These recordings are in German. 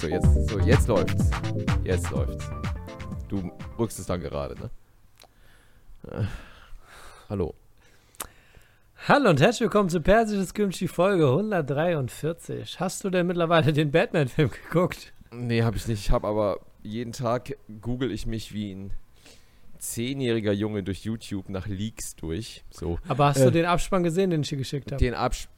Jetzt läuft's. Jetzt läuft's. Du rückst es dann gerade, ne? Hallo. Hallo und herzlich willkommen zu Persisches Kimchi Folge 143. Hast du denn mittlerweile den Batman-Film geguckt? Nee, hab ich nicht. Ich hab aber jeden Tag google ich mich wie ein 10-jähriger Junge durch YouTube nach Leaks durch. So. Aber hast du den Abspann gesehen, den ich dir geschickt habe?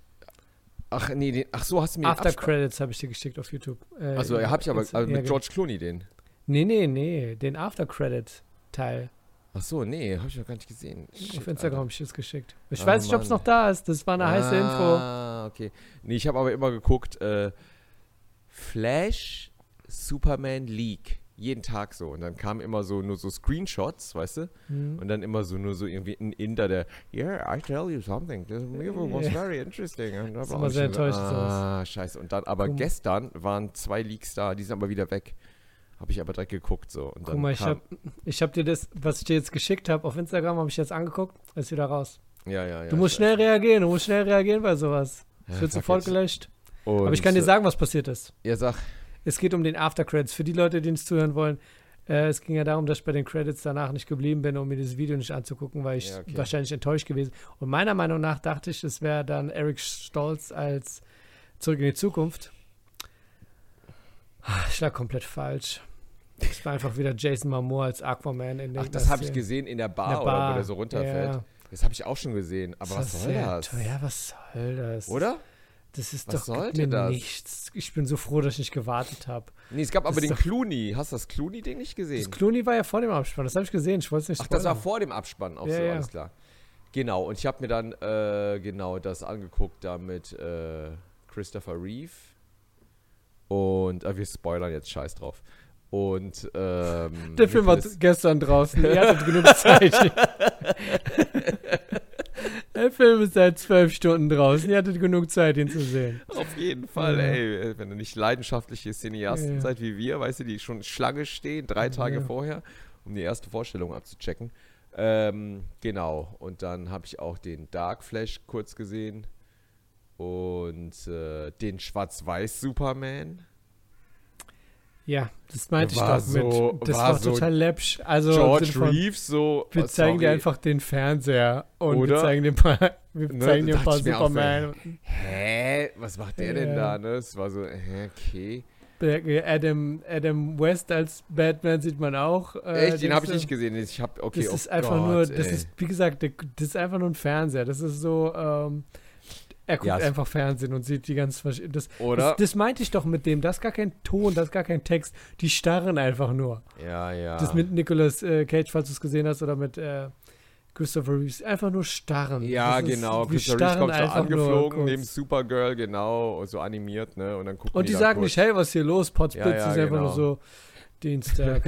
Ach so, hast du mir After Credits habe ich dir geschickt auf YouTube. Also, hab ich aber mit George Clooney den. Nee, den After Credit-Teil. Ach so, nee, hab ich noch gar nicht gesehen. Auf Instagram habe ich das geschickt. Ich weiß nicht, ob es noch da ist. Das war eine heiße Info. Ah, okay. Nee, ich habe aber immer geguckt, Flash, Superman, Leak. Jeden Tag so. Und dann kamen immer so nur so Screenshots, weißt du? Und dann immer so nur so irgendwie ein Inder, der I tell you something. This movie was very interesting. Das ist immer sehr enttäuscht. Scheiße. Und dann, aber gestern waren 2 Leaks da, die sind aber wieder weg. Habe ich aber direkt geguckt. So. Und dann guck mal, ich hab dir das, was ich dir jetzt geschickt habe, auf Instagram, habe ich jetzt angeguckt, ist wieder raus. Ja. Du musst schnell reagieren bei sowas. Es wird sofort gelöscht. Aber ich kann dir sagen, was passiert ist. Ja, sag. Es geht um den After Credits. Für die Leute, die uns zuhören wollen, es ging ja darum, dass ich bei den Credits danach nicht geblieben bin, um mir dieses Video nicht anzugucken, weil ich wahrscheinlich enttäuscht gewesen. Und meiner Meinung nach dachte ich, es wäre dann Eric Stoltz als Zurück in die Zukunft. Ich lag komplett falsch. Es war einfach wieder Jason Momoa als Aquaman. Ach, das habe ich gesehen in der Bar, oder wo der so runterfällt. Ja. Das habe ich auch schon gesehen. Aber was soll das? Ja, was soll das? Oder? Das ist was doch sollte das? Nichts. Ich bin so froh, dass ich nicht gewartet habe. Nee, es gab aber den Clooney. Hast du das Clooney-Ding nicht gesehen? Das Clooney war ja vor dem Abspann. Das habe ich gesehen. Ich wollte es nicht spoilern. Ach, das war vor dem Abspann. Auch so, alles klar. Genau, und ich habe mir dann das angeguckt da mit Christopher Reeve. Und wir spoilern jetzt, scheiß drauf. Und der Film war gestern draußen. Ihr hattet genug Zeit. Der Film ist seit 12 Stunden draußen. Ihr hattet genug Zeit, ihn zu sehen. Auf jeden Fall, ey. Wenn ihr nicht leidenschaftliche Cineasten seid wie wir, weißt du, die schon Schlange stehen, 3 Tage vorher, um die erste Vorstellung abzuchecken. Genau. Und dann habe ich auch den Dark Flash kurz gesehen. Und den Schwarz-Weiß Superman. Ja, das meinte ich doch mit. Das war total läppsch. Also George Reeves so. Wir zeigen dir einfach den Fernseher und wir zeigen dir ein paar Superman. Hä? Was macht der denn da? Ne? Es war so, okay. Adam West als Batman sieht man auch. Echt? Den habe ich nicht gesehen. Das ist einfach nur, wie gesagt, das ist einfach nur ein Fernseher. Das ist so, er guckt einfach Fernsehen und sieht die ganz das meinte ich doch mit dem. Das ist gar kein Ton, das ist gar kein Text. Die starren einfach nur. Ja. Das mit Nicolas Cage, falls du es gesehen hast, oder mit Christopher Reeves. Einfach nur starren. Ja, genau. Christopher Reeves kommt so angeflogen neben Supergirl, genau, so animiert, ne? Und dann gucken und die sagen nicht, hey, was ist hier los? Potzblitz ist einfach nur so Dienstag.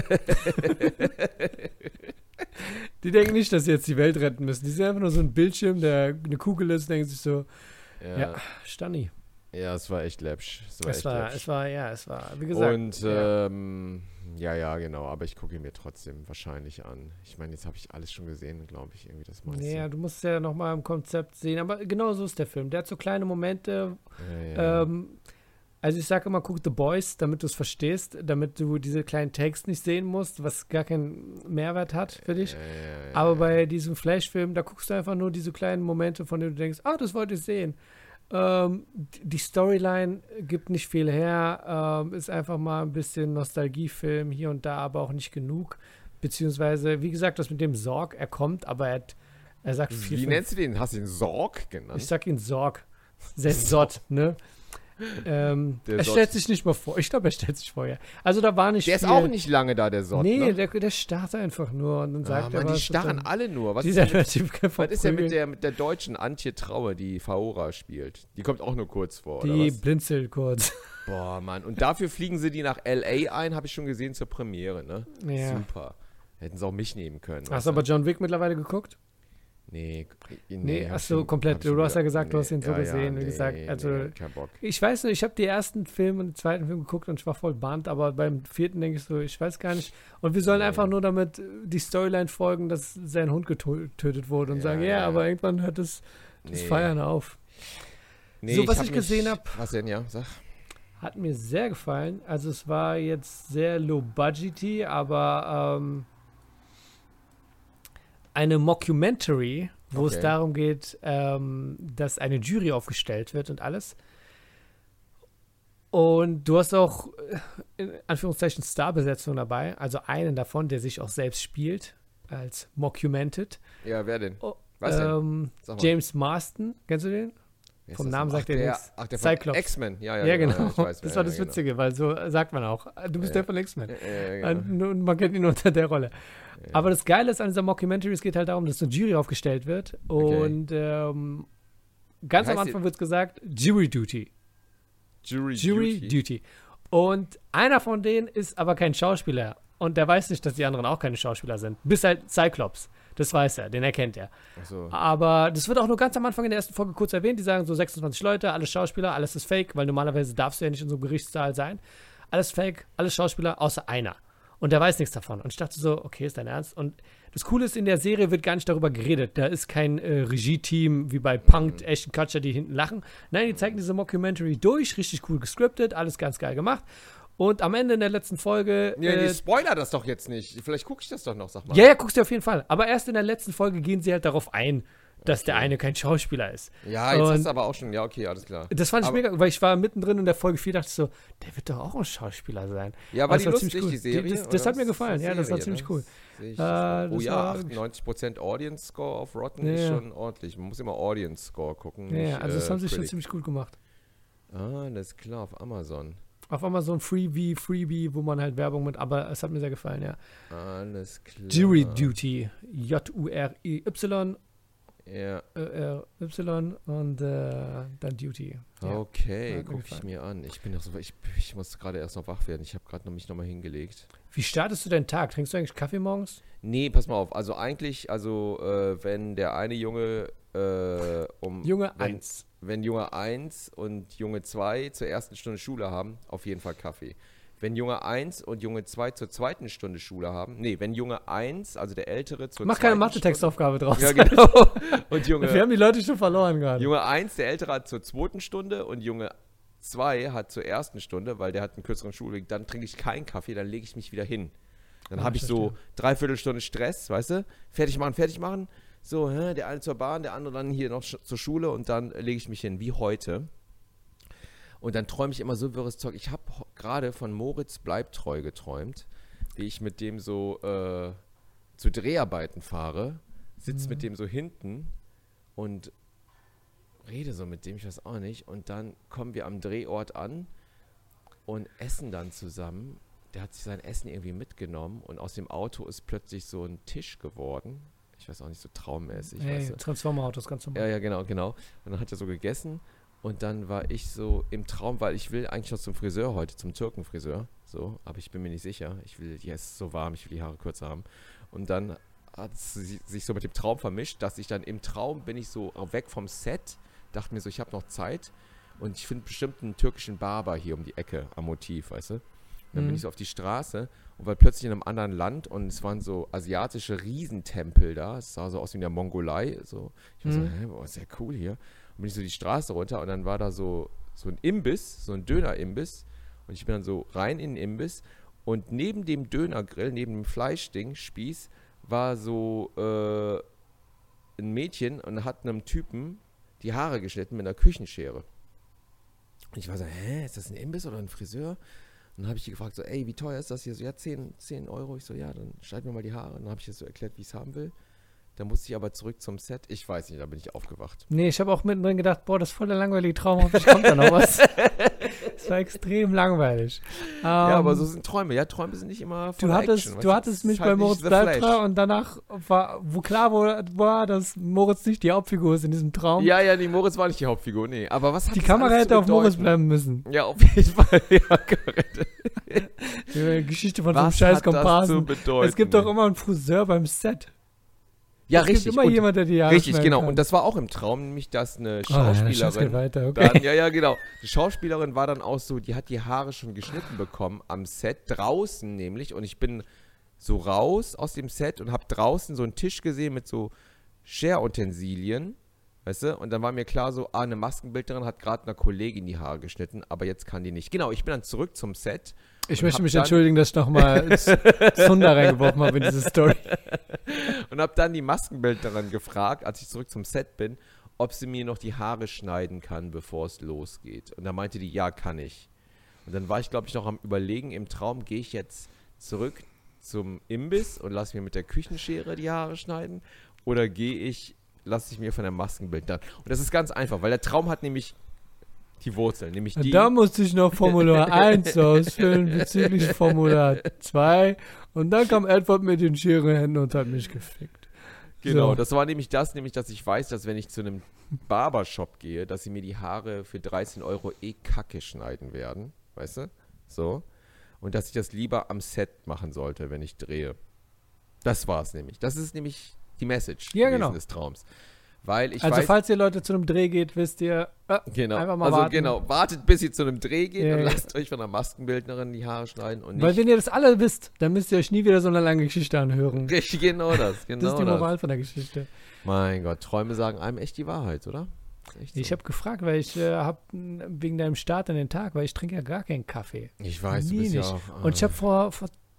Die denken nicht, dass sie jetzt die Welt retten müssen. Die sind einfach nur so ein Bildschirm, der eine Kugel ist, denken sich so, Stani. Ja, es war echt läppsch. Es war, wie gesagt. Und, genau, aber ich gucke ihn mir trotzdem wahrscheinlich an. Ich meine, jetzt habe ich alles schon gesehen, glaube ich, irgendwie das meiste. Ja, du musst es ja nochmal im Konzept sehen, aber genau so ist der Film. Der hat so kleine Momente, also ich sage immer, guck The Boys, damit du es verstehst, damit du diese kleinen Tags nicht sehen musst, was gar keinen Mehrwert hat für dich. Aber bei diesem Flash-Film, da guckst du einfach nur diese kleinen Momente, von denen du denkst, das wollte ich sehen. Die Storyline gibt nicht viel her, ist einfach mal ein bisschen Nostalgiefilm hier und da, aber auch nicht genug. Beziehungsweise, wie gesagt, das mit dem Sorg, er kommt, aber er sagt viel. Wie nennst du den? Hast du ihn Sorg genannt? Ich sag ihn Sorg. Sott, ne? Er stellt sich nicht mal vor. Ich glaube, er stellt sich vor, ja. Also da war nicht Der viel. ist auch nicht lange da, der Sott, Nee, ne? der starrt einfach nur und dann sagt er was. Die starren alle nur. Was ist ja mit der deutschen Antje Traue, die Faora spielt? Die kommt auch nur kurz vor, oder was? Die blinzelt kurz. Boah, Mann. Und dafür fliegen sie die nach L.A. ein, habe ich schon gesehen, zur Premiere, ne? Ja. Super. Hätten sie auch mich nehmen können. Hast du aber John Wick mittlerweile geguckt? Nee, achso, komplett. Du hast ja gesagt, du hast ihn so gesehen. Wie gesagt, kein Bock. Ich weiß nicht, ich habe die ersten Film und den zweiten Film geguckt und ich war voll bannt, aber beim 4. denke ich so, ich weiß gar nicht. Und wir sollen einfach nur damit die Storyline folgen, dass sein Hund getötet wurde und sagen, aber irgendwann hört das Feiern auf. Nee, so, was ich gesehen habe. Was denn, ja? Sag. Hat mir sehr gefallen. Also es war jetzt sehr low-budgety, aber eine Mockumentary, wo es darum geht, dass eine Jury aufgestellt wird und alles. Und du hast auch, in Anführungszeichen, Starbesetzung dabei. Also einen davon, der sich auch selbst spielt, als Mockumented. Ja, wer denn? Was denn? James Marsden, kennst du den? Vom Namen sagt er nichts. Ach, der Cyclops. X-Men. Ja, genau. Ja, ich weiß, das war das Witzige, weil so sagt man auch. Du bist der von X-Men. Genau. Und man kennt ihn unter der Rolle. Ja. Aber das Geile ist an dieser Mockumentary, es geht halt darum, dass eine Jury aufgestellt wird. Und ganz am Anfang wird gesagt, Jury Duty. Jury Duty. Und einer von denen ist aber kein Schauspieler. Und der weiß nicht, dass die anderen auch keine Schauspieler sind. Bis halt Cyclops. Das weiß er, den erkennt er. Ach so. Aber das wird auch nur ganz am Anfang in der ersten Folge kurz erwähnt. Die sagen so 26 Leute, alles Schauspieler, alles ist fake, weil normalerweise darfst du ja nicht in so einem Gerichtssaal sein. Alles fake, alles Schauspieler, außer einer. Und der weiß nichts davon. Und ich dachte so, okay, ist dein Ernst? Und das Coole ist, in der Serie wird gar nicht darüber geredet. Da ist kein Regie-Team wie bei Punk'd, Ashton Kutcher, die hinten lachen. Nein, die zeigen diese Mockumentary durch, richtig cool gescriptet, alles ganz geil gemacht. Und am Ende in der letzten Folge. Nee, spoiler das doch jetzt nicht. Vielleicht gucke ich das doch noch, sag mal. Ja, guckst du auf jeden Fall. Aber erst in der letzten Folge gehen sie halt darauf ein, dass der eine kein Schauspieler ist. Ja, jetzt hast du aber auch schon. Ja, okay, alles klar. Das fand ich mega, weil ich war mittendrin in der Folge 4, dachte ich so, der wird doch auch ein Schauspieler sein. Ja, war die lustig, cool. Die Serie? Das hat mir gefallen, ja, das war ziemlich cool. Oh ja, 98% Audience Score auf Rotten ist schon ordentlich. Man muss immer Audience Score gucken. Ja, also das haben sie schon ziemlich gut gemacht. Ah, das ist klar, auf Amazon. Auf Amazon Freebie, wo man halt Werbung mit, aber es hat mir sehr gefallen, ja. Alles klar. Jury Duty. J-U-R-I-Y. Ja. Y und dann Duty. Okay, gucke ich mir an. Ich bin noch so, ich muss gerade erst noch wach werden. Ich habe gerade mich nochmal hingelegt. Wie startest du deinen Tag? Trinkst du eigentlich Kaffee morgens? Nee, pass mal auf. Also eigentlich, wenn der eine Junge Junge 1. Wenn Junge 1 und Junge 2 zur ersten Stunde Schule haben, auf jeden Fall Kaffee. Wenn Junge 1 und Junge 2 zur zweiten Stunde Schule haben, wenn Junge 1, also der Ältere, zur Mach keine Mathe-Textaufgabe draus. Ja, genau. Und wir haben die Leute schon verloren gerade. Junge 1, der Ältere, hat zur zweiten Stunde und Junge 2 hat zur ersten Stunde, weil der hat einen kürzeren Schulweg, dann trinke ich keinen Kaffee, dann lege ich mich wieder hin. Dann habe ich so 3/4 Stunde Stress, weißt du? Fertig machen. So, der eine zur Bahn, der andere dann hier noch zur Schule und dann lege ich mich hin, wie heute. Und dann träume ich immer so wirres Zeug. Ich habe gerade von Moritz Bleibtreu geträumt, wie ich mit dem so zu Dreharbeiten fahre, sitze mit dem so hinten und rede so mit dem, ich weiß auch nicht. Und dann kommen wir am Drehort an und essen dann zusammen. Der hat sich sein Essen irgendwie mitgenommen und aus dem Auto ist plötzlich so ein Tisch geworden. Ich weiß auch nicht, so traummäßig. Hey, Transformer-Autos, ganz normal. Ja, genau. Und dann hat er so gegessen und dann war ich so im Traum, weil ich will eigentlich noch zum Friseur heute, zum Türkenfriseur, so, aber ich bin mir nicht sicher. Es ist so warm, ich will die Haare kürzer haben. Und dann hat es sich so mit dem Traum vermischt, dass ich dann im Traum bin ich so weg vom Set, dachte mir so, ich habe noch Zeit und ich finde bestimmt einen türkischen Barber hier um die Ecke am Motiv, weißt du? Dann bin ich so auf die Straße und war plötzlich in einem anderen Land und es waren so asiatische Riesentempel da. Es sah so aus wie in der Mongolei. So. Ich war so, ist ja cool hier. Und bin ich so die Straße runter und dann war da so ein Imbiss, so ein Dönerimbiss. Und ich bin dann so rein in den Imbiss und neben dem Dönergrill, neben dem Fleischding, Spieß, war so ein Mädchen und hat einem Typen die Haare geschnitten mit einer Küchenschere. Und ich war so, ist das ein Imbiss oder ein Friseur? Und dann habe ich die gefragt, so, ey, wie teuer ist das hier? So, ja, 10 Euro. Ich so, ja, dann schneid mir mal die Haare. Und dann habe ich das so erklärt, wie ich es haben will. Dann musste ich aber zurück zum Set. Ich weiß nicht, da bin ich aufgewacht. Nee, ich habe auch mittendrin gedacht, boah, das ist voll der langweilige Traum. Hoffentlich kommt da noch was. Das war extrem langweilig. Ja, aber so sind Träume. Ja, Träume sind nicht immer voll Action. Du hattest mich bei Moritz Bleibtreu und danach wo klar war, dass Moritz nicht die Hauptfigur ist in diesem Traum. Ja, nee, Moritz war nicht die Hauptfigur, nee. Aber was hat die Kamera hätte auf Moritz bleiben müssen. Ja, auf jeden Fall. Ja, die Geschichte von so einem scheiß Komparsen. Es gibt doch immer einen Friseur beim Set. Ja, richtig. Es gibt immer jemand, der die Haare richtig, genau. kann. Und das war auch im Traum, nämlich dass eine Schauspielerin. Weiter, okay. Dann, genau. Die Schauspielerin war dann auch so, die hat die Haare schon geschnitten bekommen am Set, draußen nämlich. Und ich bin so raus aus dem Set und habe draußen so einen Tisch gesehen mit so Scherutensilien, Weißt du? Und dann war mir klar so, eine Maskenbildnerin hat gerade einer Kollegin die Haare geschnitten, aber jetzt kann die nicht. Genau, ich bin dann zurück zum Set. Ich möchte mich entschuldigen, dass ich nochmal Zunder reingeworfen habe in diese Story. Und habe dann die Maskenbildnerin gefragt, als ich zurück zum Set bin, ob sie mir noch die Haare schneiden kann, bevor es losgeht. Und da meinte die, ja, kann ich. Und dann war ich, glaube ich, noch am Überlegen, im Traum gehe ich jetzt zurück zum Imbiss und lasse mir mit der Küchenschere die Haare schneiden oder lasse ich mir von der Maskenbildnerin. Und das ist ganz einfach, weil der Traum hat nämlich die Wurzeln, nämlich die... Da musste ich noch Formular 1 ausfüllen bezüglich Formular 2 und dann kam Edward mit den Scherenhänden und hat mich gefickt. Genau, so. Das war nämlich dass ich weiß, dass wenn ich zu einem Barbershop gehe, dass sie mir die Haare für 13 € kacke schneiden werden, weißt du? So. Und dass ich das lieber am Set machen sollte, wenn ich drehe. Das war's nämlich. Das ist nämlich die Message des Traums. Weil ich weiß, falls ihr Leute zu einem Dreh geht, wisst ihr, einfach mal warten. Genau, wartet, bis ihr zu einem Dreh geht und lasst euch von einer Maskenbildnerin die Haare schneiden. Und nicht. Weil wenn ihr das alle wisst, dann müsst ihr euch nie wieder so eine lange Geschichte anhören. Richtig, genau das. Das ist die Moral von der Geschichte. Mein Gott, Träume sagen einem echt die Wahrheit, oder? So. Ich habe gefragt, weil ich habe wegen deinem Start in den Tag, weil ich trinke ja gar keinen Kaffee. Ich weiß, du bist ja auch... Und ich habe vor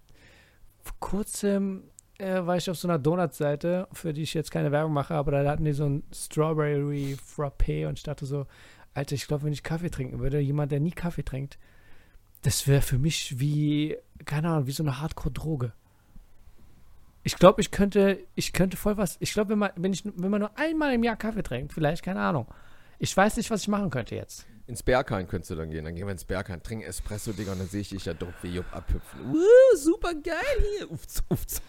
kurzem war ich auf so einer Donut-Seite, für die ich jetzt keine Werbung mache, aber da hatten die so ein Strawberry Frappé und ich dachte so, Alter, ich glaube, wenn ich Kaffee trinken würde, jemand, der nie Kaffee trinkt, das wäre für mich wie, keine Ahnung, wie so eine Hardcore-Droge. Ich glaube, ich könnte voll was, ich glaube, wenn man nur einmal im Jahr Kaffee trinkt, vielleicht, keine Ahnung. Ich weiß nicht, was ich machen könnte jetzt. Ins Berghain könntest du dann gehen. Dann gehen wir ins Berghain, trinken Espresso, Digga, und dann sehe ich dich ja doof wie Jupp abhüpfen. Super geil hier. Ufz.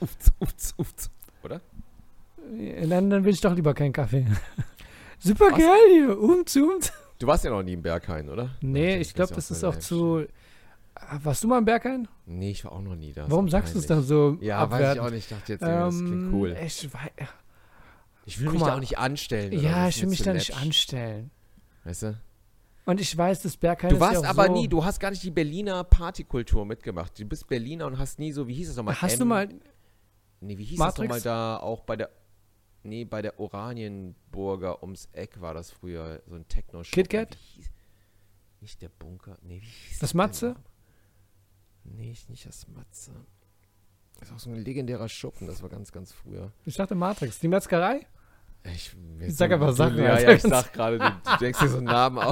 Oder? Dann will ich doch lieber keinen Kaffee. Super geil hier. Du warst ja noch nie im Berghain, oder? Nee, ich glaube, das ist auch zu... Warst du mal im Berghain? Nee, ich war auch noch nie da. Warum sagst du es dann so abwertend? Weiß ich auch nicht. Ich dachte jetzt, das klingt cool. Ich will mich da auch nicht anstellen. Ja, ich will mich da nicht anstellen. Weißt du? Und ich weiß, das Berghain ist ja auch Du warst aber nie, du hast gar nicht die Berliner Partykultur mitgemacht. Du bist Berliner und hast nie so, wie hieß es nochmal? Hast du mal... Nee, wie hieß Matrix? das nochmal da, auch bei der Oranienburger ums Eck war das früher, so ein Techno-Shop. KitKat? Nicht der Bunker, nee, wie hieß das Matze? Nee, nicht das Matze. Das ist auch so ein legendärer Schuppen, das war ganz, ganz früher. Ich dachte Matrix. Die Metzgerei? Ich sag einfach Sachen. Ja, ich sag gerade, du denkst dir so einen Namen auf.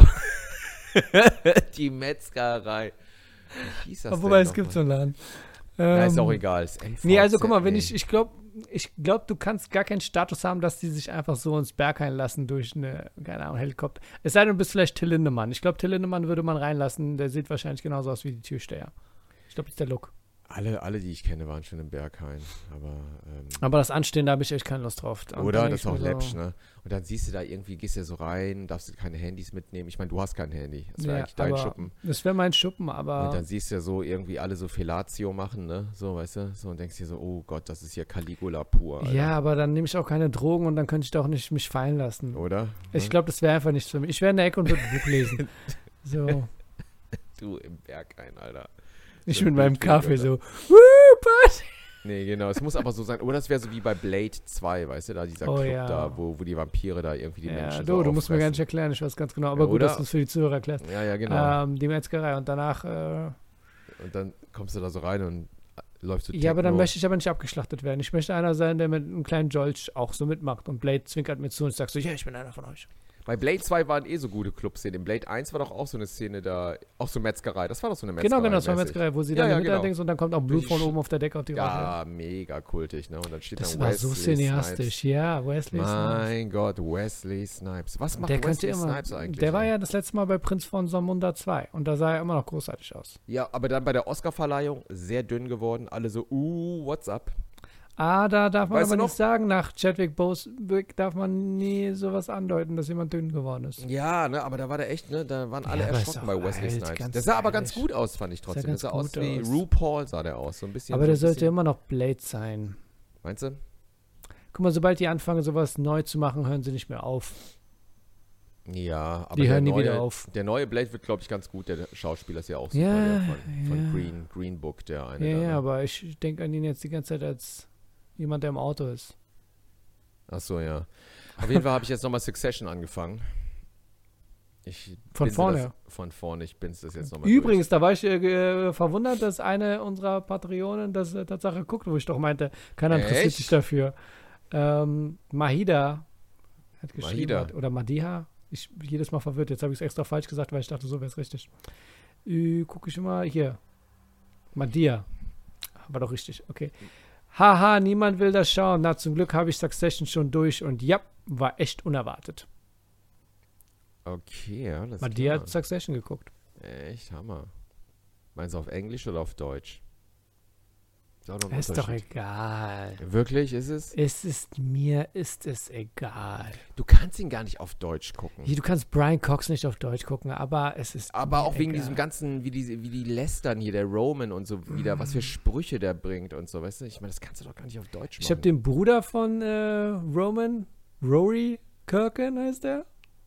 Die Metzgerei. Wie hieß das wobei, es gibt so einen Laden. Ja, ist auch egal. Ist MVZ, nee, also guck mal, wenn ich glaube, du kannst gar keinen Status haben, dass die sich einfach so ins Berghain lassen durch eine, keine Ahnung, Helikopter. Es sei denn, du bist vielleicht Till Lindemann. Ich glaube, Till Lindemann würde man reinlassen. Der sieht wahrscheinlich genauso aus wie die Türsteher. Ich glaube, das ist der Look. Alle, die ich kenne, waren schon im Berghain. Aber das Anstehen, da habe ich echt keine Lust drauf. Oder? Das ist auch läppsch, ne? Und dann siehst du da irgendwie, gehst du so rein, darfst du keine Handys mitnehmen. Ich meine, du hast kein Handy. Das wäre eigentlich dein Schuppen. Das wäre mein Schuppen, aber... Und dann siehst du ja so irgendwie alle so Fellatio machen, ne? So, weißt du? So, und denkst dir so, oh Gott, das ist hier Caligula pur. Alter. Ja, aber dann nehme ich auch keine Drogen und dann könnte ich doch nicht mich fallen lassen. Oder? Ich glaube, das wäre einfach nichts für mich. Ich wäre in der Ecke und würde ein Buch lesen. So. Du im Berghain, Alter. Ich mit meinem Kaffee so, Party. Nee, genau. Es muss aber so sein. Oder das wäre so wie bei Blade 2, weißt du, da dieser Club da, wo die Vampire da irgendwie die Menschen so du musst mir gar nicht erklären, ich weiß ganz genau. Aber gut, dass du es für die Zuhörer erklärst. Ja, genau. Die Metzgerei und danach... und dann kommst du da so rein und läufst du Ja, aber dann möchte ich aber nicht abgeschlachtet werden. Ich möchte einer sein, der mit einem kleinen Jolch auch so mitmacht. Und Blade zwinkert mir zu und sagt so, ja, ich bin einer von euch. Bei Blade 2 waren so gute Clubszenen. In Blade 1 war doch auch so eine Szene da, auch so Metzgerei. Das war doch so eine Metzgerei. Genau, das war Metzgerei, wo sie dann genau. Und dann kommt auch Blut von oben auf der Decke auf die Rolle. Ja, mega kultig, ne? Und dann steht das dann war Wesley so cineastisch, Snipes. Ja, Wesley Snipes. Mein Gott, Wesley Snipes. Was macht Wesley Snipes eigentlich? Der war ja das letzte Mal bei Prinz von Zamunda 2 und da sah er immer noch großartig aus. Ja, aber dann bei der Oscarverleihung sehr dünn geworden. Alle so, what's up? Da darf man aber nicht sagen, nach Chadwick Boseman darf man nie sowas andeuten, dass jemand dünn geworden ist. Ja, ne, aber da war der echt, ne, da waren alle erschrocken bei Wesley Snipes. Der sah aber ganz gut aus, fand ich trotzdem. Der sah aus wie RuPaul, sah der aus, so ein bisschen. Aber der sollte immer noch Blade sein. Meinst du? Guck mal, sobald die anfangen, sowas neu zu machen, hören sie nicht mehr auf. Ja, aber die hören nie wieder auf. Der neue Blade wird, glaube ich, ganz gut. Der Schauspieler ist ja auch super, der von Green Book, der eine. Ja, ja, aber ich denke an ihn jetzt die ganze Zeit als jemand, der im Auto ist. Ach so, ja. Auf jeden Fall habe ich jetzt nochmal Succession angefangen. Von vorne? Von vorne, ich bin's das jetzt nochmal Übrigens, da war ich verwundert, dass eine unserer Patreonen das Tatsache guckt, wo ich doch meinte, keiner interessiert sich dafür. Mahida hat geschrieben, oder Madiha. Ich jedes Mal verwirrt. Jetzt habe ich es extra falsch gesagt, weil ich dachte, so wäre es richtig. Gucke ich immer hier. Madia. War doch richtig, okay. Haha, niemand will das schauen. Na, zum Glück habe ich Succession schon durch und ja, war echt unerwartet. Okay, ja, das Madia hat Succession geguckt. Echt, Hammer. Meinst du auf Englisch oder auf Deutsch? Ist doch egal. Wirklich, ist es? Mir ist es egal. Du kannst ihn gar nicht auf Deutsch gucken. Du kannst Brian Cox nicht auf Deutsch gucken, aber es ist aber auch wegen diesem ganzen, wie die lästern hier, der Roman und so wieder, was für Sprüche der bringt und so, weißt du? Ich meine, das kannst du doch gar nicht auf Deutsch machen. Ich habe den Bruder von Roman, Rory Kirken heißt der?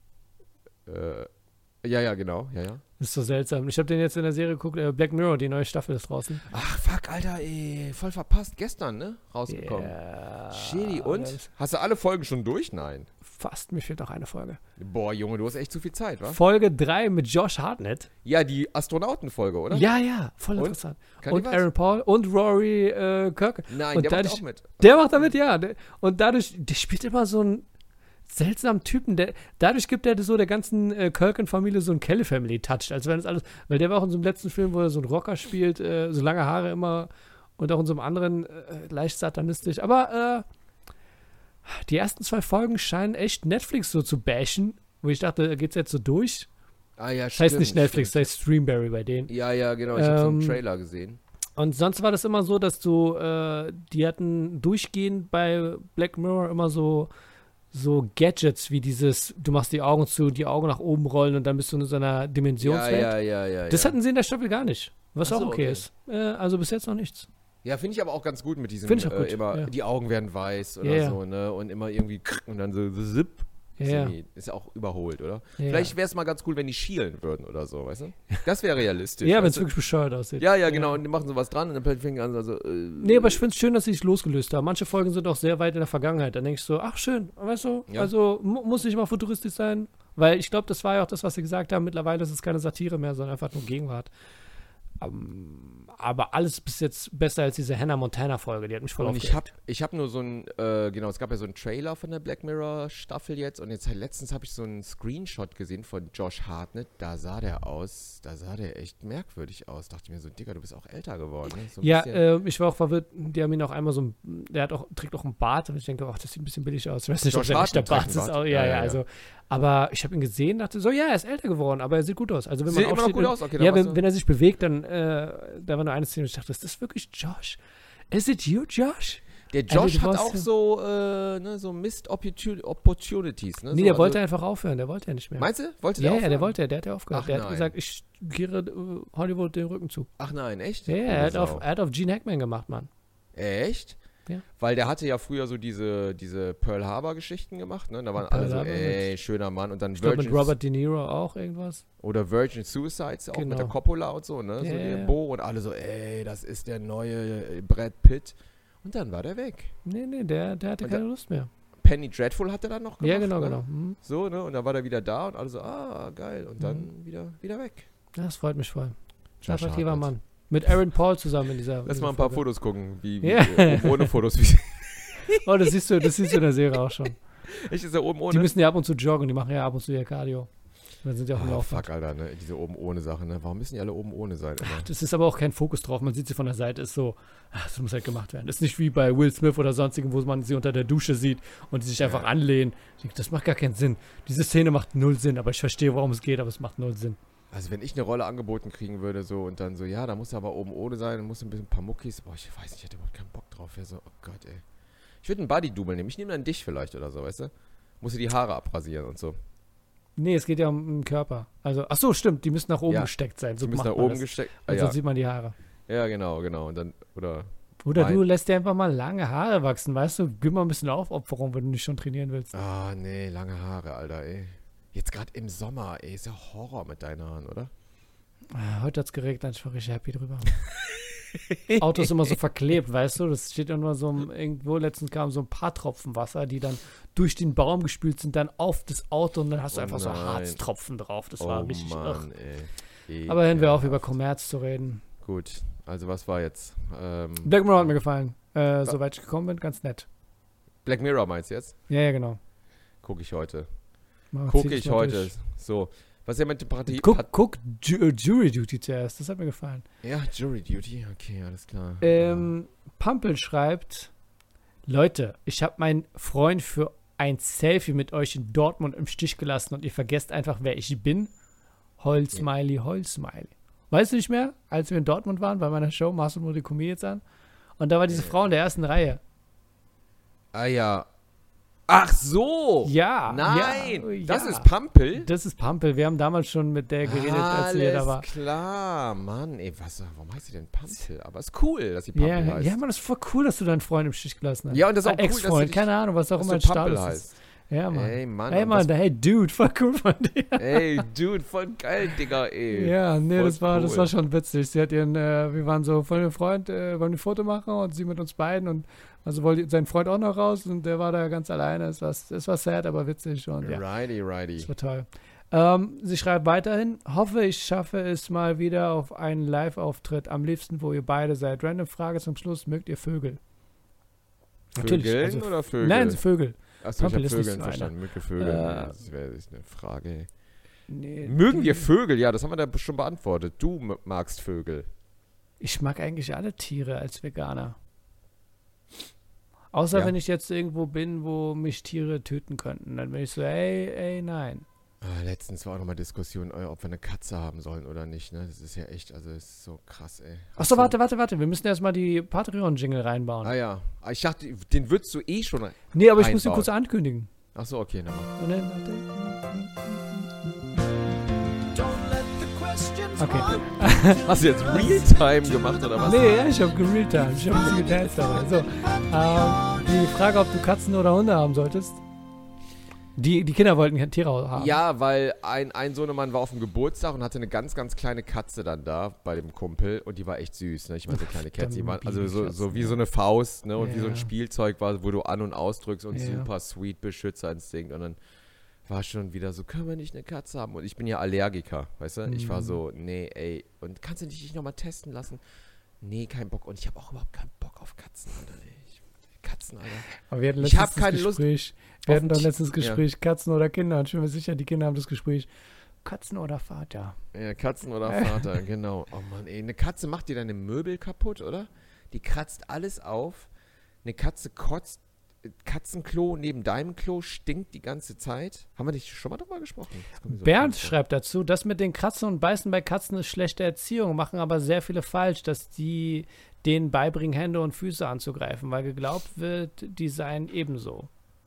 Ja, genau, ja. Das ist so seltsam. Ich habe den jetzt in der Serie geguckt, Black Mirror, die neue Staffel ist draußen. Ach, fuck, Alter, ey, voll verpasst. Gestern, ne? Rausgekommen. Yeah. Shitty, und? Hast du alle Folgen schon durch? Nein. Fast, mir fehlt noch eine Folge. Boah, Junge, du hast echt zu viel Zeit, wa? Folge 3 mit Josh Hartnett. Ja, die Astronautenfolge, oder? Ja, voll interessant. Und Aaron Paul und Rory Kirk. Nein, und der macht auch mit. Der macht da mit, ja. Und dadurch, der spielt immer so einen seltsamen Typen. Dadurch gibt er so der ganzen Kirken-Familie so einen Kelly-Family-Touch. Also wenn das alles, weil der war auch in so einem letzten Film, wo er so einen Rocker spielt, so lange Haare immer und auch in so einem anderen leicht satanistisch. Aber die ersten 2 Folgen scheinen echt Netflix so zu bashen, wo ich dachte, da geht's jetzt so durch. Ah ja, das heißt nicht Netflix, das heißt Streamberry bei denen. Ja, genau, ich habe so einen Trailer gesehen. Und sonst war das immer so, dass die hatten durchgehend bei Black Mirror immer so Gadgets wie dieses, du machst die Augen zu, die Augen nach oben rollen und dann bist du in so einer Dimensionswelt. Ja. Das hatten sie in der Staffel gar nicht, was auch okay okay ist. Also bis jetzt noch nichts. Ja, finde ich aber auch ganz gut mit diesem, gut, immer, ja. Die Augen werden weiß oder so, ne, und immer irgendwie und dann so zip. Ist ja auch überholt, oder? Ja. Vielleicht wäre es mal ganz cool, wenn die schielen würden oder so, weißt du? Das wäre realistisch. Ja, wenn es wirklich bescheuert aussieht. Ja, genau, und die machen sowas dran und dann fängt an, also. Nee, aber ich finde es schön, dass sie sich losgelöst haben. Manche Folgen sind auch sehr weit in der Vergangenheit. Dann denkst du, ach schön, weißt du, also muss nicht mal futuristisch sein. Weil ich glaube, das war ja auch das, was sie gesagt haben. Mittlerweile ist es keine Satire mehr, sondern einfach nur Gegenwart. Aber alles bis jetzt besser als diese Hannah Montana-Folge, die hat mich voll aufgeregt. Ich hab nur so ein, es gab ja so einen Trailer von der Black Mirror-Staffel jetzt und jetzt letztens habe ich so einen Screenshot gesehen von Josh Hartnett, da sah der echt merkwürdig aus. Dachte mir so, Digga, du bist auch älter geworden. Ne? So ich war auch verwirrt, die haben ihn auch einmal so, trägt auch einen Bart und ich denke, ach, das sieht ein bisschen billig aus. Ich weiß nicht, ob der echter Bart ist. Also, aber ich habe ihn gesehen, dachte so, ja, er ist älter geworden, aber er sieht gut aus. Also wenn man sieht immer noch gut aus, okay. Ja, wenn er sich bewegt, dann, da war nur eine Szene, und ich dachte, ist das wirklich Josh? Is it you, Josh? Der Josh hat auch so, so Missed Opportunities. Ne? Nee, der wollte einfach aufhören, der wollte ja nicht mehr. Meinst du? Wollte der aufhören? Ja, der hat ja aufgehört. Der hat gesagt, ich kehre Hollywood den Rücken zu. Ach nein, echt? Ja, er hat auf Gene Hackman gemacht, Mann. Echt? Ja. Weil der hatte ja früher so diese Pearl Harbor-Geschichten gemacht, ne? Da waren alle so, schöner Mann. Und dann ich glaube mit Robert De Niro auch irgendwas. Oder Virgin Suicides, auch mit der Coppola und so, ne? So der Bo und alle so, das ist der neue Brad Pitt. Und dann war der weg. Nee, der hatte keine Lust mehr. Penny Dreadful hat er dann noch gemacht. Ja, genau. Ne? Mhm. So, ne? Und dann war er wieder da und alle so, geil. Und dann wieder weg. Das freut mich voll. Attraktiver Mann. Mit Aaron Paul zusammen in dieser Lass mal ein paar Fotos gucken, wie ohne Fotos. Oh, das siehst du in der Serie auch schon. Echt, ist er oben ohne? Die müssen ja ab und zu joggen, die machen ja ab und zu ihr Cardio. Dann sind die auch im Laufband. Fuck, Alter, ne? Diese oben ohne Sache, ne? Warum müssen die alle oben ohne sein? Das ist aber auch kein Fokus drauf. Man sieht sie von der Seite, ist so, das muss halt gemacht werden. Das ist nicht wie bei Will Smith oder sonstigen, wo man sie unter der Dusche sieht und sie sich einfach anlehnen. Das macht gar keinen Sinn. Diese Szene macht 0 Sinn, aber ich verstehe, worum es geht, aber es macht 0 Sinn. Also wenn ich eine Rolle angeboten kriegen würde, so und dann so, ja, da muss er aber oben ohne sein, muss ein paar Muckis, boah, ich weiß nicht, ich hätte überhaupt keinen Bock drauf. Ja, so, oh Gott, ey. Ich würde einen Body-Double nehmen. Ich nehme dann dich vielleicht oder so, weißt du? Muss die Haare abrasieren und so. Nee, es geht ja um den Körper. Also, ach so, stimmt, die müssen nach oben gesteckt sein. So die müssen nach oben gesteckt. Und sonst sieht man die Haare. Ja, genau. Und dann, oder du lässt dir einfach mal lange Haare wachsen, weißt du? Gib mal ein bisschen Aufopferung, wenn du nicht schon trainieren willst. Nee, lange Haare, Alter, ey. Jetzt gerade im Sommer, ey, ist ja Horror mit deinen Haaren, oder? Heute hat's geregnet, ich war richtig happy drüber. Auto ist immer so verklebt, weißt du? Das steht immer so irgendwo, letztens kam so ein paar Tropfen Wasser, die dann durch den Baum gespült sind, dann auf das Auto und dann hast du einfach so Harztropfen drauf. Das war richtig. Mann, aber hören wir auf, über Kommerz zu reden. Gut, also was war jetzt? Black Mirror hat mir gefallen. Soweit ich gekommen bin, ganz nett. Black Mirror meinst du jetzt? Ja, genau. Gucke ich heute. Gucke ich heute. Durch. So. Was ist ja mit Demokratie? Guck Jury Duty zuerst, das hat mir gefallen. Ja, Jury Duty, okay, alles klar. Pampel schreibt, Leute, ich habe meinen Freund für ein Selfie mit euch in Dortmund im Stich gelassen und ihr vergesst einfach, wer ich bin. Heul-Smiley, Heul-Smiley. Weißt du nicht mehr, als wir in Dortmund waren, bei meiner Show, machst du nur die Comedians an? Und da war diese Frau in der ersten Reihe. Ah ja. Ach so! Ja. Nein! Ja, das ist Pampel? Das ist Pampel. Wir haben damals schon mit der geredet, als sie da war. Alles klar, Mann. Ey, warum heißt sie denn Pampel? Aber ist cool, dass sie Pampel heißt. Ja, Mann, das ist voll cool, dass du deinen Freund im Stich gelassen hast. Ja, und das ist auch cool, Ex-Freund, keine Ahnung, was auch immer ein Status heißt. Ja, Mann. Ey, Mann. Hey, Dude, voll cool von dir. Ey, Dude, voll geil, Digga, ey. Ja, nee, das war schon witzig. Sie hat wir waren so von dem Freund, wollen ein Foto machen und sie mit uns beiden und also wollte sein Freund auch noch raus und der war da ganz alleine. Es war sad, aber witzig und ja. Righty. Das war toll. Sie schreibt weiterhin, hoffe, ich schaffe es mal wieder auf einen Live-Auftritt. Am liebsten, wo ihr beide seid. Random Frage zum Schluss, mögt ihr Vögel? Natürlich. Also, oder Vögel? Nein, Vögel. Achso, ich habe Vögeln verstanden. Mögt ihr Vögel? Das wäre eine Frage. Nee, mögen wir Vögel? Ja, das haben wir da schon beantwortet. Du magst Vögel. Ich mag eigentlich alle Tiere als Veganer. Außer wenn ich jetzt irgendwo bin, wo mich Tiere töten könnten. Dann bin ich so, ey, nein. Letztens war auch nochmal Diskussion, ob wir eine Katze haben sollen oder nicht. Ne? Das ist ja echt, also das ist so krass, ey. Achso, warte. Wir müssen erstmal die Patreon-Jingle reinbauen. Ah ja. Ich dachte, den würdest du eh schon Nee, aber ich muss den kurz ankündigen. Achso, okay, nochmal. Okay. Hast du jetzt Realtime gemacht oder was? Nee, ich habe Realtime. Ich habe ein bisschen getanzt dabei. So, die Frage, ob du Katzen oder Hunde haben solltest. Die Kinder wollten Tiere haben. Ja, weil ein Sohnemann war auf dem Geburtstag und hatte eine ganz, ganz kleine Katze dann da bei dem Kumpel und die war echt süß. Ne? Ich meine, so kleine Kätzchen waren, also so wie so eine Faust, ne? Und wie so ein Spielzeug war, wo du an- und ausdrückst und super sweet Beschützerinstinkt und dann war schon wieder so, können wir nicht eine Katze haben? Und ich bin ja Allergiker, weißt du? Ich war so, nee, ey, und kannst du dich nochmal testen lassen? Nee, kein Bock. Und ich habe auch überhaupt keinen Bock auf Katzen, Alter. Katzen, Alter. Aber ich habe keine Lust. Wir hatten doch letztes Gespräch, Katzen oder Kinder. Und ich bin mir sicher, die Kinder haben das Gespräch. Katzen oder Vater? Ja, Katzen oder Vater, genau. Oh Mann, ey, eine Katze macht dir deine Möbel kaputt, oder? Die kratzt alles auf. Eine Katze kotzt. Katzenklo neben deinem Klo stinkt die ganze Zeit. Haben wir nicht schon mal drüber gesprochen? So Bernd schreibt dazu, das mit den Kratzen und Beißen bei Katzen ist schlechte Erziehung, machen aber sehr viele falsch, dass die denen beibringen, Hände und Füße anzugreifen, weil geglaubt wird, die seien ebenso.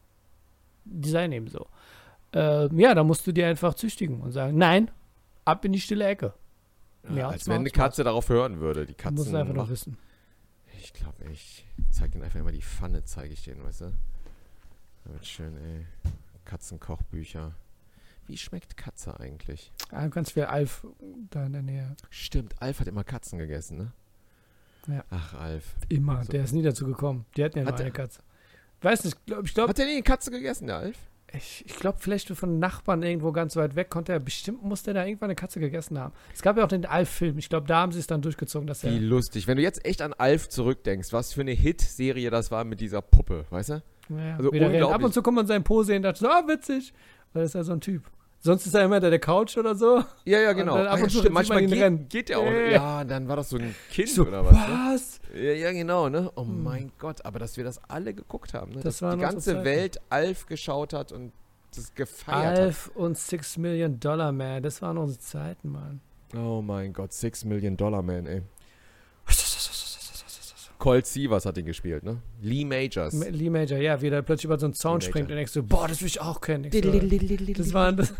Da musst du die einfach züchtigen und sagen, nein, ab in die stille Ecke. Ja, als wenn eine Katze darauf hören würde. Die Katzen musst du einfach noch wissen. Ich glaube, ich zeige denen einfach immer die Pfanne, zeige ich denen, weißt du? Da wird schön, ey. Katzenkochbücher. Wie schmeckt Katze eigentlich? Ja, ganz viel Alf da in der Nähe. Stimmt, Alf hat immer Katzen gegessen, ne? Ja. Ach, Alf. Immer, der ist nie dazu gekommen. Die hatten ja nur eine Katze. Weiß nicht, ich glaube. Hat der nie eine Katze gegessen, der Alf? Ich glaube, vielleicht von Nachbarn irgendwo ganz weit weg musste er da irgendwann eine Katze gegessen haben. Es gab ja auch den Alf-Film. Ich glaube, da haben sie es dann durchgezogen, dass Wie lustig. Wenn du jetzt echt an Alf zurückdenkst, was für eine Hit-Serie das war mit dieser Puppe, weißt du? Ja, also unglaublich. Ab und zu kommt man seinen Po sehen und dachte so, witzig. Weil das ist ja so ein Typ. Sonst ist er immer der Couch oder so. Ja, genau. Ab und zu stimmt, manchmal geht der auch. Ja, dann war das so ein Kind so, oder was? Ne? Ja, genau, ne? Oh mein Gott, aber dass wir das alle geguckt haben, ne? Dass die ganze Welt Alf geschaut hat und das gefeiert Alf hat. Und $6 Million Man, das waren unsere Zeiten, Mann. Oh mein Gott, $6 Million Man, ey. Colt Sievers hat ihn gespielt, ne? Lee Majors, ja, wie der plötzlich über so einen Zaun springt und denkst so, boah, das will ich auch kennen. Das war das,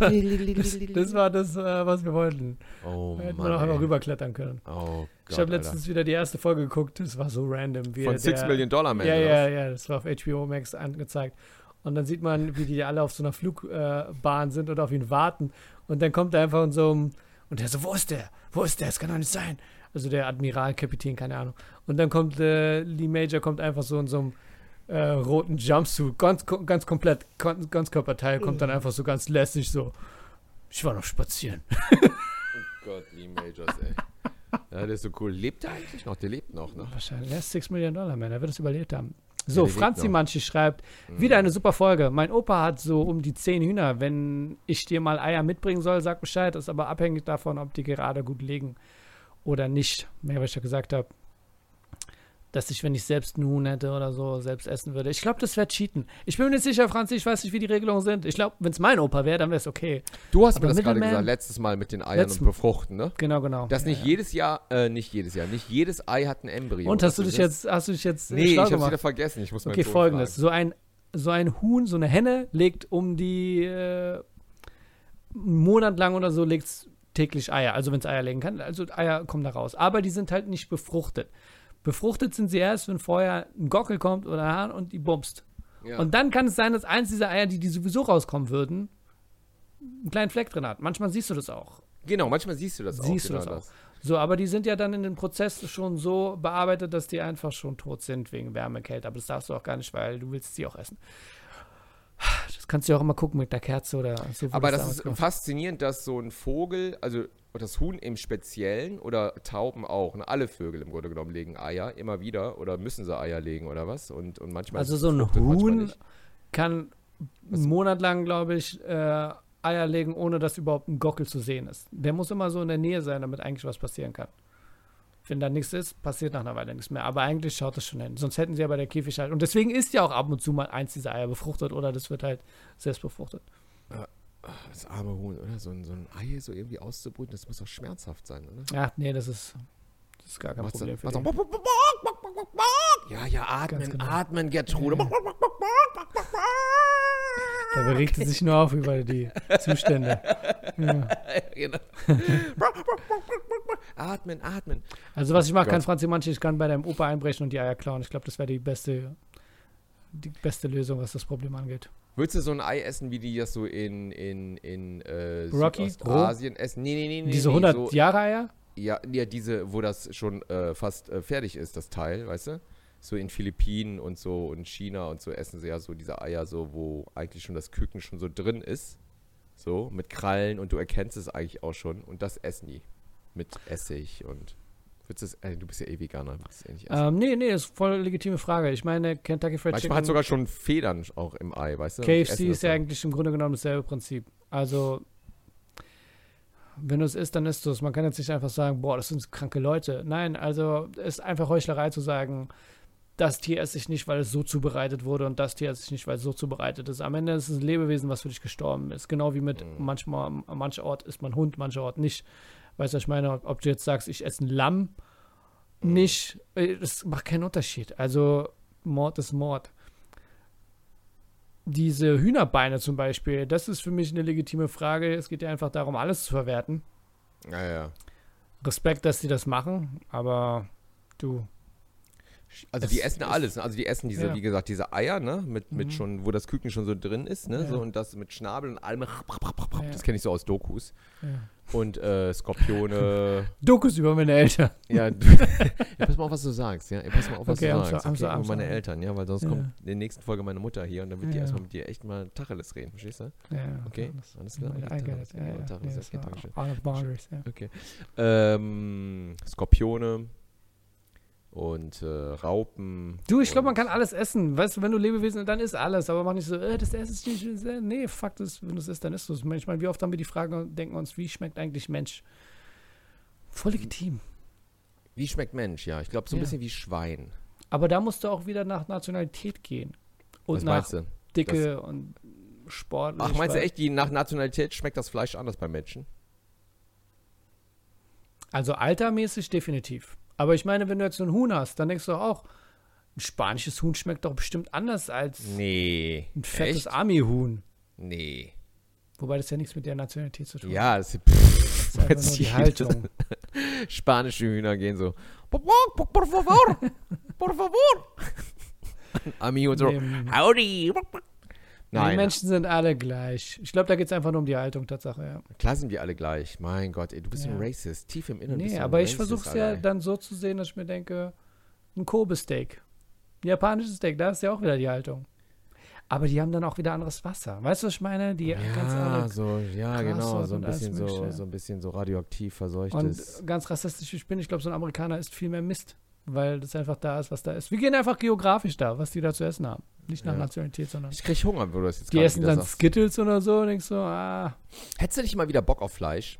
was wir wollten. Oh Mann, hätten wir noch einfach rüberklettern können. Oh Gott, ich habe letztens wieder die erste Folge geguckt, das war so random. Von $6 Million Man? Ja, das war auf HBO Max angezeigt. Und dann sieht man, wie die alle auf so einer Flugbahn sind und auf ihn warten. Und dann kommt er einfach in so einem, und der so, wo ist der? Das kann doch nicht sein. Also der Admiral, Kapitän, keine Ahnung. Und dann kommt Lee Major kommt einfach so in so einem roten Jumpsuit, ganz komplett, ganz Körperteil, kommt dann einfach so ganz lässig so. Ich war noch spazieren. Oh Gott, Lee Majors, ey. Ja, der ist so cool. Lebt der eigentlich noch? Der lebt noch, ne? Wahrscheinlich. Er ist $6 Million, man. Er wird es überlebt haben. So, Ja, Franzi Manchi schreibt, wieder eine super Folge. Mein Opa hat so um die 10 Hühner. Wenn ich dir mal Eier mitbringen soll, sag Bescheid. Ist aber abhängig davon, ob die gerade gut legen oder nicht. Mehr, was ich ja gesagt habe, dass ich, wenn ich selbst einen Huhn hätte oder so, selbst essen würde. Ich glaube, das wäre Cheaten. Ich bin mir nicht sicher, Franzi, ich weiß nicht, wie die Regelungen sind. Ich glaube, wenn es mein Opa wäre, dann wäre es okay. Du hast Aber mir das gerade Middleman- gesagt, letztes Mal mit den Eiern und Befruchten, ne? Genau. Das nicht Ja. nicht jedes Ei hat ein Embryo. Und hast du dich jetzt Nee, schlau ich hab's gemacht? wieder vergessen. Ich muss meinen Okay, Sohn folgendes. fragen. So ein Huhn, so eine Henne legt um die einen Monat lang oder so legt täglich Eier. Also wenn es Eier legen kann. Also Eier kommen da raus. Aber die sind halt nicht befruchtet. Befruchtet sind sie erst, wenn vorher ein Gockel kommt oder ein Hahn und die bumst. Ja. Und dann kann es sein, dass eins dieser Eier, die sowieso rauskommen würden, einen kleinen Fleck drin hat. Manchmal siehst du das auch. Genau, manchmal siehst du das auch. Siehst du genau das auch. So, aber die sind ja dann in dem Prozess schon so bearbeitet, dass die einfach schon tot sind wegen Wärme, Kälte. Aber das darfst du auch gar nicht, weil du willst sie auch essen. Das kannst du ja auch immer gucken mit der Kerze oder so. Aber das ist faszinierend, dass so ein Vogel, also das Huhn im Speziellen oder Tauben auch, ne? Alle Vögel im Grunde genommen legen Eier immer wieder oder müssen sie Eier legen oder was? Und manchmal Also ist so es ein befruchtet, manchmal Huhn nicht. kann einen Monat lang, glaube ich, Eier legen, ohne dass überhaupt ein Gockel zu sehen ist. Der muss immer so in der Nähe sein, damit eigentlich was passieren kann. Wenn da nichts ist, passiert nach einer Weile nichts mehr. Aber eigentlich schaut das schon hin. Sonst hätten sie ja bei der Käfig halt. Und deswegen ist ja auch ab und zu mal eins dieser Eier befruchtet oder das wird halt selbst befruchtet. Das arme Huhn, oder? So ein Ei so irgendwie auszubrüten, das muss doch schmerzhaft sein, oder? Ja, nee, das ist gar kein Problem für die. Ja, atmen, Ganz genau. atmen, Gertrude. Da beregt es sich nur auf über die Zustände. Ja. Genau. Atmen. Also was ich mache, Gott. kann Franzi Manchi, ich kann bei deinem Opa einbrechen und die Eier klauen. Ich glaube, das wäre die beste Lösung, was das Problem angeht. Würdest du so ein Ei essen, wie die das so in Rocky? Südostasien essen? Nee. Diese 100 so, Jahre Eier? ja, diese, wo das schon fast fertig ist, das Teil, weißt du? So in Philippinen und so und China und so essen sie ja so diese Eier so, wo eigentlich schon das Küken schon so drin ist. So, mit Krallen und du erkennst es eigentlich auch schon. Und das essen die. Mit Essig und. Du bist ja eh Veganer. Willst du eh nicht essen. Nee, ist voll legitime Frage. Ich meine, Kentucky Fried Manchmal Chicken, hat sogar schon Federn auch im Ei, weißt du? Und die KFC essen das ist ja dann. eigentlich im Grunde genommen dasselbe Prinzip. Also, wenn du es isst, dann isst du es. Man kann jetzt nicht einfach sagen, boah, das sind kranke Leute. Nein, also es ist einfach Heuchlerei zu sagen, das Tier esse ich nicht, weil es so zubereitet wurde und das Tier esse ich nicht, weil es so zubereitet ist. Am Ende ist es ein Lebewesen, was für dich gestorben ist. Genau wie mit mancher Ort isst man Hund, mancher Ort nicht. Weißt du, was ich meine? Ob du jetzt sagst, ich esse ein Lamm, nicht, das macht keinen Unterschied. Also Mord ist Mord. Diese Hühnerbeine zum Beispiel, das ist für mich eine legitime Frage. Es geht ja einfach darum, alles zu verwerten. Ja. Respekt, dass sie das machen, aber du. Also die essen alles, ne? Also die essen diese, Ja. wie gesagt, diese Eier, ne? Mit schon, wo das Küken schon so drin ist, ne? Ja. So, und das mit Schnabel und allem. Ja. Das kenne ich so aus Dokus. Ja. Und Skorpione. Dokus über meine Eltern. Ja, pass mal auf, was du sagst, ja. Pass mal auf, was Okay, du I'm sagst. so- Über meine Eltern, ja, weil sonst Ja. kommt in der nächsten Folge meine Mutter hier und dann wird die Ja. erstmal mit dir echt mal Tacheles reden, verstehst du? Ja, Okay, alles klar. I get it. Ja, ja. Tacheles, Nee, okay, das Dankeschön. war out of boundaries, ja. Okay. Skorpione und Raupen. Du, ich glaube, man und- kann alles essen. Weißt du, wenn du Lebewesen, dann ist alles. Aber mach nicht so, das esse ich nicht. Nee, Fakt ist, wenn du es isst, dann isst du es. Ich meine, wie oft haben wir die Frage und denken uns, wie schmeckt eigentlich Mensch? Voll legitim. Wie schmeckt Mensch, ja. Ich glaube, so ein Ja. bisschen wie Schwein. Aber da musst du auch wieder nach Nationalität gehen. Und Was nach meinst du? Dicke und sportlich. Ach, meinst du weil- echt, nach Nationalität schmeckt das Fleisch anders bei Menschen? Also altermäßig definitiv. Aber ich meine, wenn du jetzt so ein Huhn hast, dann denkst du auch, ein spanisches Huhn schmeckt doch bestimmt anders als Nee. ein fettes Echt? Army-Huhn. Nee. Wobei das ja nichts mit der Nationalität zu tun hat. Ja, das Das ist einfach nur die jetzt Haltung. spanische Hühner gehen so. Por favor. Por favor. Amigo und so. Nee, Howdy. Nein. Die Menschen sind alle gleich. Ich glaube, da geht es einfach nur um die Haltung, Tatsache, ja. Klar sind wir alle gleich. Mein Gott, ey, du bist ein Racist. Tief im Inneren bist du ein aber ich Racist, versuche es ja dann so zu sehen, dass ich mir denke, ein Kobe-Steak. Ein japanisches Steak, da ist ja auch wieder die Haltung. Aber die haben dann auch wieder anderes Wasser. Weißt du, was ich meine? Die ganz andere genau. So ein bisschen so radioaktiv verseuchtes. Und ganz rassistisch ich bin, ich glaube, so ein Amerikaner isst viel mehr Mist. Weil das einfach da ist, was da ist. Wir gehen einfach geografisch da, was die da zu essen haben. Nicht nach Nationalität, sondern. Ich krieg Hunger, wenn du das jetzt die essen dann sagst. Skittles oder so und denkst so, Hättest du nicht mal wieder Bock auf Fleisch?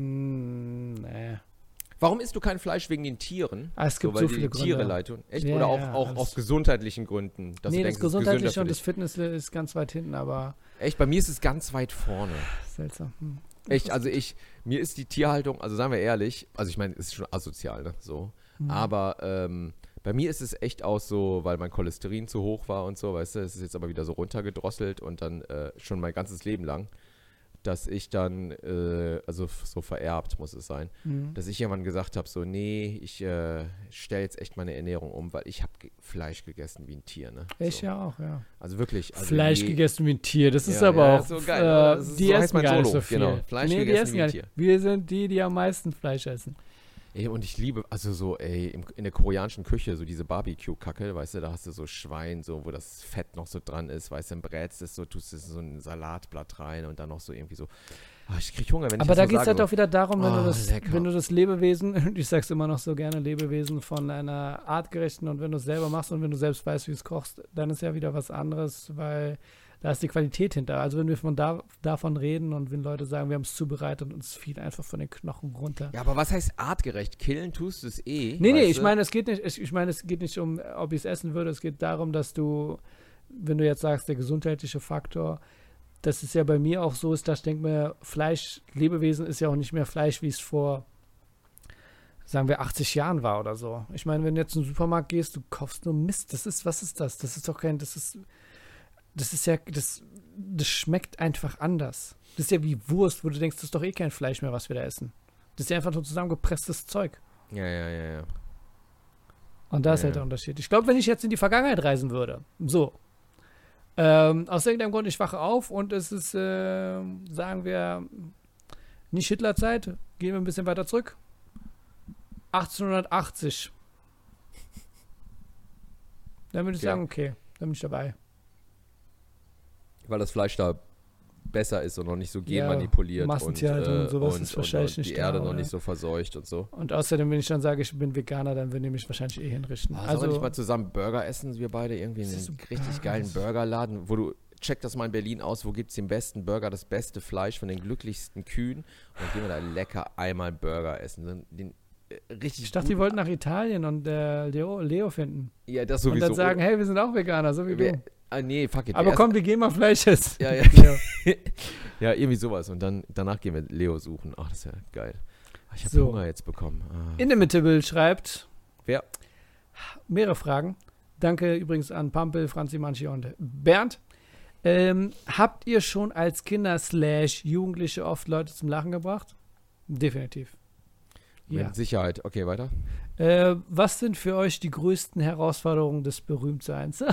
Nee. Warum isst du kein Fleisch wegen den Tieren? Es gibt so viele Gründe. Tiere leiden. Echt? Ja, oder auch aus gesundheitlichen Gründen? Das Gesundheitliche und das Fitness ist ganz weit hinten, aber. Echt? Bei mir ist es ganz weit vorne. Seltsam. Echt? Also mir ist die Tierhaltung, also sagen wir ehrlich, also ich meine, es ist schon asozial, ne? So. Aber bei mir ist es echt auch so, weil mein Cholesterin zu hoch war und so, weißt du, es ist jetzt aber wieder so runtergedrosselt und dann schon mein ganzes Leben lang, dass ich dann, also so vererbt muss es sein, dass ich irgendwann gesagt habe, so nee, ich stelle jetzt echt meine Ernährung um, weil ich habe Fleisch gegessen wie ein Tier, ne? Ich so. ja auch, ja. Also wirklich. Also Fleisch gegessen wie ein Tier, das ist aber auch, so geil, die so essen gar nicht so viel. Genau, Fleisch gegessen wie ein Tier. Wir sind die am meisten Fleisch essen. Ey, und ich liebe, also so, in der koreanischen Küche, so diese Barbecue-Kacke, weißt du, da hast du so Schwein, so, wo das Fett noch so dran ist, weißt du, dann brätst es so, tust du so ein Salatblatt rein und dann noch so irgendwie so, ich krieg Hunger, wenn aber ich das da so geht es halt so, auch wieder darum, wenn du das Lebewesen, ich sag's immer noch so gerne, Lebewesen von einer artgerechten und wenn du es selber machst und wenn du selbst weißt, wie es kochst, dann ist ja wieder was anderes, weil da ist die Qualität hinter. Also wenn wir davon reden und wenn Leute sagen, wir haben es zubereitet und es fiel einfach von den Knochen runter. Ja, aber was heißt artgerecht? Killen tust du es eh? Nee, ich meine, es geht nicht um, ob ich es essen würde. Es geht darum, dass du, wenn du jetzt sagst, der gesundheitliche Faktor, dass es ja bei mir auch so ist, dass ich denke mir, Fleisch, Lebewesen ist ja auch nicht mehr Fleisch, wie es vor, sagen wir, 80 Jahren war oder so. Ich meine, wenn du jetzt in den Supermarkt gehst, du kaufst nur Mist. Was ist das? Das ist doch kein, das schmeckt einfach anders. Das ist ja wie Wurst, wo du denkst, das ist doch eh kein Fleisch mehr, was wir da essen. Das ist ja einfach nur zusammengepresstes Zeug. Ja. Und da ist halt der Unterschied. Ich glaube, wenn ich jetzt in die Vergangenheit reisen würde, so, aus irgendeinem Grund, ich wache auf und es ist, sagen wir, nicht Hitlerzeit, gehen wir ein bisschen weiter zurück, 1880. Dann würde ich sagen, okay, dann bin ich dabei. Weil das Fleisch da besser ist und noch nicht so genmanipuliert und sowas ist wahrscheinlich und die Erde noch nicht so verseucht und so. Und außerdem, wenn ich dann sage, ich bin Veganer, dann würde ich mich wahrscheinlich eh hinrichten. Sollen wir nicht mal zusammen Burger essen, wir beide irgendwie in einen richtig geilen Burgerladen, wo du, check das mal in Berlin aus, wo gibt es den besten Burger, das beste Fleisch von den glücklichsten Kühen und dann gehen wir da lecker einmal Burger essen. Ich dachte, die wollten nach Italien und Leo finden. Ja, das sowieso. Und dann sagen, hey, wir sind auch Veganer, so wie du. Nee, fuck it. Aber komm, wir gehen mal Fleisch essen. Ja. Ja, irgendwie sowas. Und danach gehen wir Leo suchen. Ach, das ist ja geil. Ich habe Hunger jetzt bekommen. Inimitable schreibt. Wer? Mehrere Fragen. Danke übrigens an Pampel, Franzi, Manchi und Bernd. Habt ihr schon als Kinder / Jugendliche oft Leute zum Lachen gebracht? Definitiv. Mit Sicherheit. Okay, weiter. Was sind für euch die größten Herausforderungen des Berühmtseins?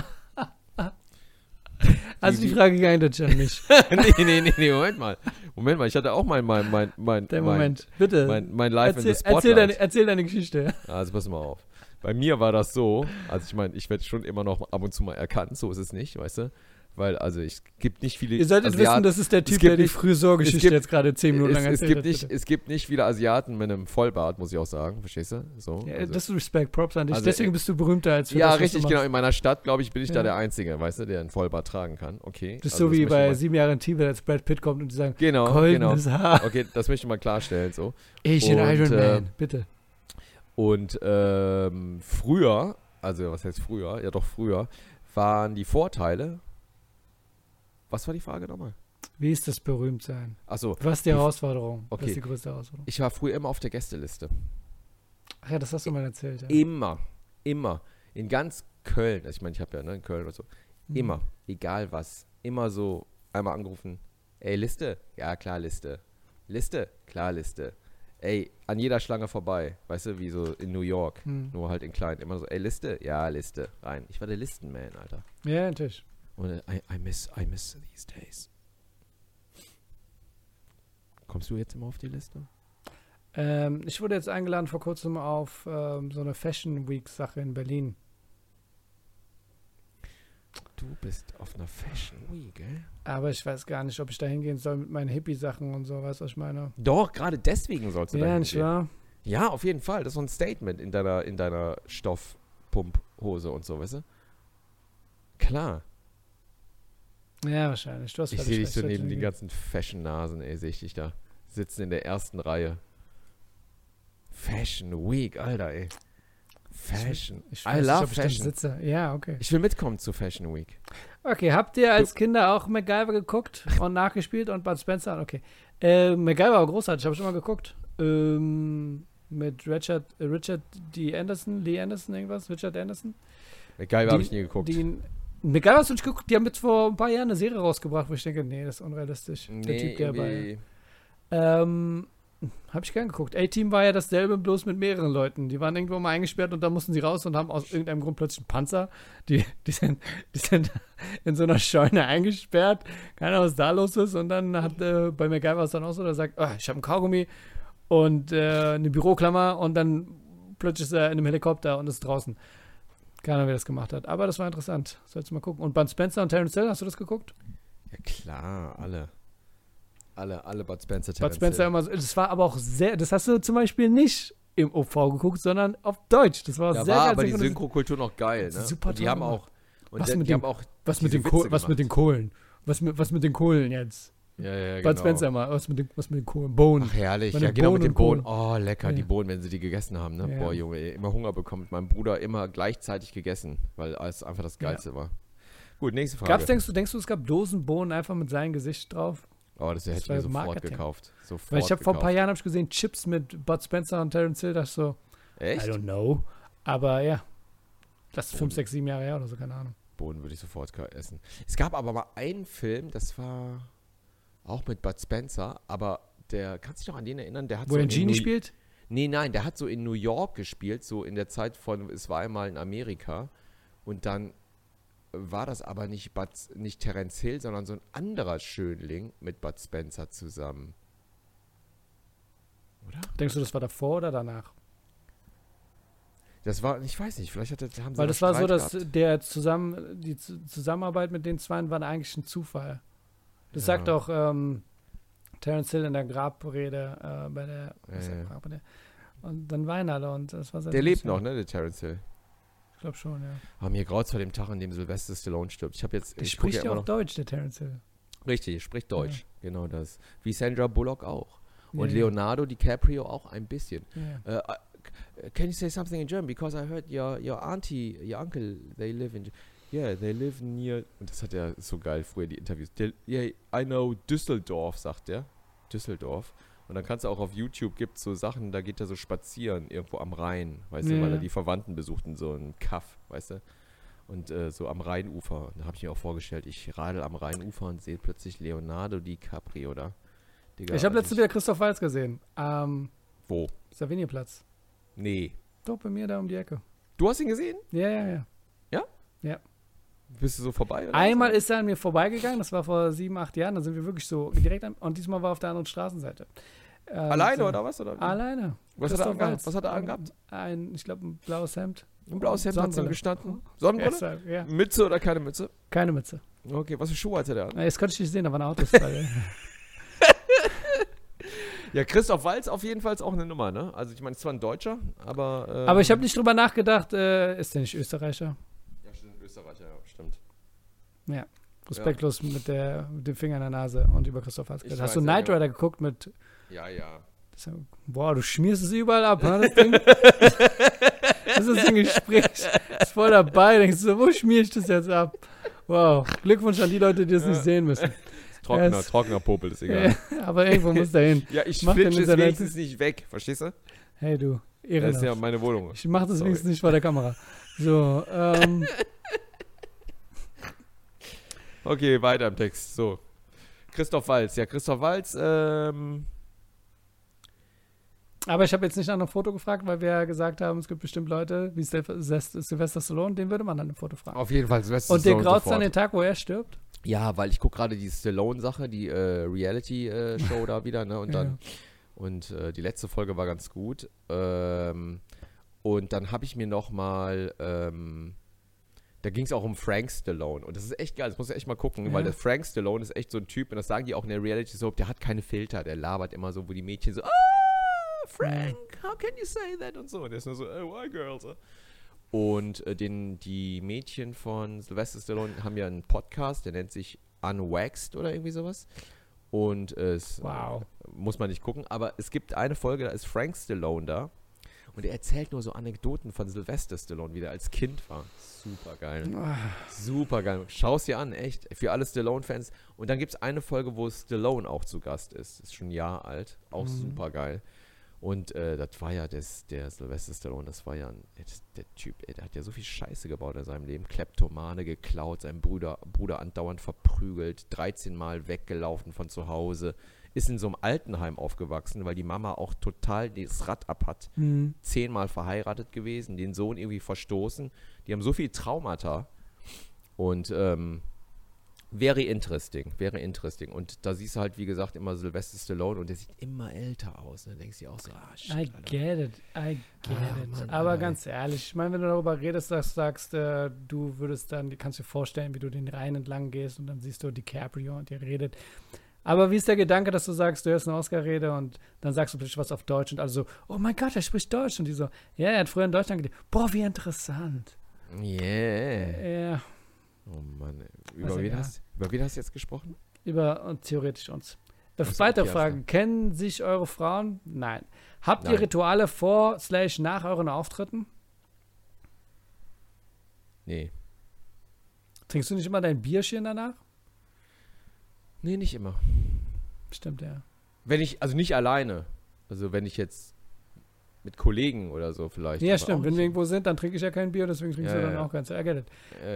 Also die Frage ging eindeutig an mich. Nee, Moment mal, ich hatte auch mein bitte. Mein Life in the Spotlight. Erzähl deine Geschichte. Also pass mal auf. Bei mir war das so, also ich meine, ich werde schon immer noch ab und zu mal erkannt, so ist es nicht, weißt du? Weil, also es gibt nicht viele Ihr solltet wissen, das ist der Typ, der die Friseurgeschichte jetzt gerade 10 Minuten lang erzählt hat. Es gibt nicht viele Asiaten mit einem Vollbart, muss ich auch sagen, verstehst du? So, ja, das ist Respekt, Props an dich. Also, deswegen bist du berühmter als für ja, das, richtig, genau. In meiner Stadt, glaube ich, bin ich da der Einzige, weißt du, der einen Vollbart tragen kann. Okay. Das ist also, so wie bei 7 Jahren Team, wenn jetzt Brad Pitt kommt und die sagen, genau. Haar. Okay, das möchte ich mal klarstellen, so. Ich in Iron Man, bitte. Und früher, also was heißt früher? Ja, doch früher, waren die Vorteile. Was war die Frage nochmal? Wie ist das Berühmtsein? Achso. Was ist die Herausforderung? Okay. Was ist die größte Herausforderung? Ich war früher immer auf der Gästeliste. Ach ja, das hast du mal erzählt. Ja. Immer. In ganz Köln, also ich meine, ich habe ja in Köln oder so, immer, egal was, immer so einmal angerufen, ey, Liste? Ja, klar, Liste. Liste? Klar, Liste. Ey, an jeder Schlange vorbei, weißt du, wie so in New York, nur halt in klein, immer so, ey, Liste? Ja, Liste, rein. Ich war der Listenman, Alter. Ja, natürlich. Und I miss these days. Kommst du jetzt immer auf die Liste? Ich wurde jetzt eingeladen vor kurzem auf so eine Fashion Week Sache in Berlin. Du bist auf einer Fashion Week, ey? Aber ich weiß gar nicht, ob ich da hingehen soll mit meinen Hippie-Sachen und so, weißt du, was ich meine? Doch, gerade deswegen sollst du da Ja, nicht wahr? Ja, auf jeden Fall. Das ist so ein Statement in deiner Stoffpumphose und so, weißt du? Klar. Ja, wahrscheinlich. Du hast Ich völlig sehe dich so recht. neben den ganzen Fashion-Nasen, ey, sehe ich dich da. Sitzen in der ersten Reihe. Fashion Week, Alter, ey. Fashion. Ich I weiß love nicht, ob ich da Fashion. sitze. Ja, okay. Ich will mitkommen zu Fashion Week. Okay, habt ihr als Kinder auch MacGyver geguckt und nachgespielt und Bud Spencer? Okay. MacGyver war großartig, habe ich schon mal geguckt. Mit Richard D. Anderson, Lee Anderson, irgendwas? Richard Anderson? MacGyver habe ich nie geguckt. MacGyver hast du nicht geguckt? Die haben jetzt vor ein paar Jahren eine Serie rausgebracht, wo ich denke, nee, das ist unrealistisch. Der Typ, der habe ich gern geguckt. A-Team war ja dasselbe, bloß mit mehreren Leuten. Die waren irgendwo mal eingesperrt und dann mussten sie raus und haben aus irgendeinem Grund plötzlich einen Panzer. Die sind in so einer Scheune eingesperrt. Keine Ahnung, was da los ist. Und dann hat bei MacGyver es dann auch so, der sagt, ich habe einen Kaugummi und eine Büroklammer und dann plötzlich ist er in einem Helikopter und ist draußen. Keine Ahnung, wer das gemacht hat. Aber das war interessant. Sollst du mal gucken. Und Bud Spencer und Terence Hill, hast du das geguckt? Ja klar, alle Bud Spencer, Bud Spencer immer so. Das war aber auch sehr, das hast du zum Beispiel nicht im OV geguckt, sondern auf Deutsch. Das war da sehr war geil. aber die Synchrokultur noch geil, ne? Super und die toll haben gemacht. auch die haben auch Was mit den Kohlen? Was mit den Kohlen jetzt? Ja, Bud genau. Spencer mal, was mit den Kohlen? Bohnen. Ach, herrlich. Bei Ja, den genau, mit Bohnen den und Bohnen. Kohlen. Oh, lecker, Ja. die Bohnen, wenn sie die gegessen haben, ne? Ja. Boah, Junge, ey, immer Hunger bekommen. Mein Bruder immer gleichzeitig gegessen, weil es einfach das Geilste war. Gut, nächste Frage. Denkst du, es gab Dosenbohnen einfach mit seinem Gesicht drauf? Oh, das hätte ich mir war sofort Marketing. gekauft. Sofort Weil ich habe vor ein paar gekauft. Jahren gesehen, Chips mit Bud Spencer und Terence Hill, das so, Echt? I don't know. Aber ja, das ist Bohnen. 5, 6, 7 Jahre her oder so, keine Ahnung. Bohnen würde ich sofort essen. Es gab aber mal einen Film, das war auch mit Bud Spencer, aber kannst du dich noch an den erinnern? Der hat Wo so er in Genie spielt? Nein, der hat so in New York gespielt, so in der Zeit von, es war einmal in Amerika und dann war das aber nicht Terence Hill, sondern so ein anderer Schönling mit Bud Spencer zusammen. Oder? Denkst du, das war davor oder danach? Das war, ich weiß nicht, vielleicht haben sie Weil noch das war so, Streit dass gehabt. die Zusammenarbeit mit den Zweien war eigentlich ein Zufall. Das Ja. sagt auch Terence Hill in der Grabrede bei der Ja. Grabrede. Und dann weinen alle und das war sehr Der lebt lustig. noch, ne, der Terence Hill. Ich glaube schon, ja. Aber mir graut's vor dem Tag, an dem Sylvester Stallone stirbt. Der Ich gucke spricht ja immer auch noch. Deutsch, der Terence Hill. Richtig, spricht Deutsch. Genau das. Wie Sandra Bullock auch. Und Ja. Leonardo DiCaprio auch ein bisschen. Ja. Can you say something in German? Because I heard your auntie, your uncle, they live near. Und das hat er so geil früher die Interviews. Yeah, I know Düsseldorf, sagt er. Düsseldorf. Und dann kannst du auch auf YouTube, gibt es so Sachen, da geht er so spazieren irgendwo am Rhein, weißt du, weil er die Verwandten besucht in so einem Kaff, weißt du. Und so am Rheinufer. Da habe ich mir auch vorgestellt, ich radel am Rheinufer und sehe plötzlich Leonardo DiCaprio da. Digga, Ich habe letztens wieder Christoph Waltz gesehen. Wo? Savignyplatz. Nee. Doch, bei mir da um die Ecke. Du hast ihn gesehen? Ja. Bist du so vorbei? Oder Einmal was? ist er an mir vorbeigegangen, das war vor 7, 8 Jahren, da sind wir wirklich so direkt und diesmal war er auf der anderen Straßenseite. Alleine oder was? Oder wie? Alleine. Was hat er Christoph angehabt? Waltz. Was hat er angehabt? Ich glaube, ein blaues Hemd. Ein blaues Hemd hat Sonnenbrille. gestanden. Sonnenbrille? Ja. Mütze oder keine Mütze? Keine Mütze. Okay, was für Schuhe hatte der an? Jetzt konnte ich nicht sehen, da war ein Autostall. Ja, Christoph Waltz auf jeden Fall ist auch eine Nummer, ne? Also ich meine, es zwar ein Deutscher, aber... Aber ich habe nicht drüber nachgedacht, ist der nicht Österreicher? Ja, stimmt, Österreicher, ja, stimmt. Ja. Respektlos mit dem Finger in der Nase und über Christoph Waltz. Ich Hast du weiß, Knight ja, Rider geguckt mit... Ja. Boah, du schmierst es überall ab, ne, das Ding? Das ist ein Gespräch, ist voll dabei, denkst du, wo schmier ich das jetzt ab? Wow, Glückwunsch an die Leute, die das nicht sehen müssen. Trockener Popel, ist egal. Ja, aber irgendwo muss der hin. Ja, ich Mach den flitsche es Internet. wenigstens nicht weg, verstehst du? Hey du, Das ist ehrenhaft. ja meine Wohnung. Ich mach das Sorry. wenigstens nicht vor der Kamera. So, Okay, weiter im Text. So. Christoph Waltz. Ja, Christoph Waltz, Aber ich habe jetzt nicht nach einem Foto gefragt, weil wir ja gesagt haben, es gibt bestimmt Leute, wie Sylvester Stallone, den würde man dann ein Foto fragen. Auf jeden Fall Sylvester Und Stallone den graut's sofort. an den Tag, wo er stirbt? Ja, weil ich gucke gerade die Stallone-Sache, die Reality-Show da wieder, ne? Und dann die letzte Folge war ganz gut. Und dann habe ich mir noch mal da ging es auch um Frank Stallone. Und das ist echt geil, das muss ich echt mal gucken, weil der Frank Stallone ist echt so ein Typ, und das sagen die auch in der Reality-Soap, der hat keine Filter, der labert immer so, wo die Mädchen so, Frank, how can you say that? Und so. Und der ist nur so, oh, why girls? Und die Mädchen von Sylvester Stallone haben ja einen Podcast, der nennt sich Unwaxed oder irgendwie sowas. Und es muss man nicht gucken, aber es gibt eine Folge, da ist Frank Stallone da. Und er erzählt nur so Anekdoten von Sylvester Stallone, wie der als Kind war. Super geil. Super geil. Schau es dir an, echt. Für alle Stallone-Fans. Und dann gibt es eine Folge, wo Stallone auch zu Gast ist. Ist schon ein Jahr alt. Auch super geil. Und das war ja der Sylvester Stallone, das war ja der Typ, der hat ja so viel Scheiße gebaut in seinem Leben. Kleptomane geklaut, seinen Bruder andauernd verprügelt, 13 Mal weggelaufen von zu Hause. Ist in so einem Altenheim aufgewachsen, weil die Mama auch total das Rad ab hat. 10-mal verheiratet gewesen, den Sohn irgendwie verstoßen. Die haben so viel Traumata. Und wäre interesting. Und da siehst du halt, wie gesagt, immer Sylvester Stallone und der sieht immer älter aus. Und dann denkst du dir auch so, shit, I get it. Mann, aber Alter. ganz ehrlich, ich meine, wenn du darüber redest, sagst, du würdest dann, kannst dir vorstellen, wie du den Rhein entlang gehst und dann siehst du DiCaprio und ihr redet. Aber wie ist der Gedanke, dass du sagst, du hörst eine Oscar-Rede und dann sagst du plötzlich was auf Deutsch und alle so, oh mein Gott, er spricht Deutsch. Und die so, ja, er hat früher in Deutschland gelebt. Boah, wie interessant. Yeah. Ja. Oh Mann, über wen hast du jetzt gesprochen? Über theoretisch uns. Achso, Zweite okay, Frage, kennen sich eure Frauen? Nein. Habt ihr Rituale vor/nach euren Auftritten? Nee. Trinkst du nicht immer dein Bierchen danach? Nee, nicht immer. Stimmt, ja. Also nicht alleine. Also wenn ich jetzt mit Kollegen oder so vielleicht. Ja, aber stimmt. auch Wenn nicht. wir irgendwo sind, dann trinke ich ja kein Bier, deswegen trinkst du dann auch keins. I get it.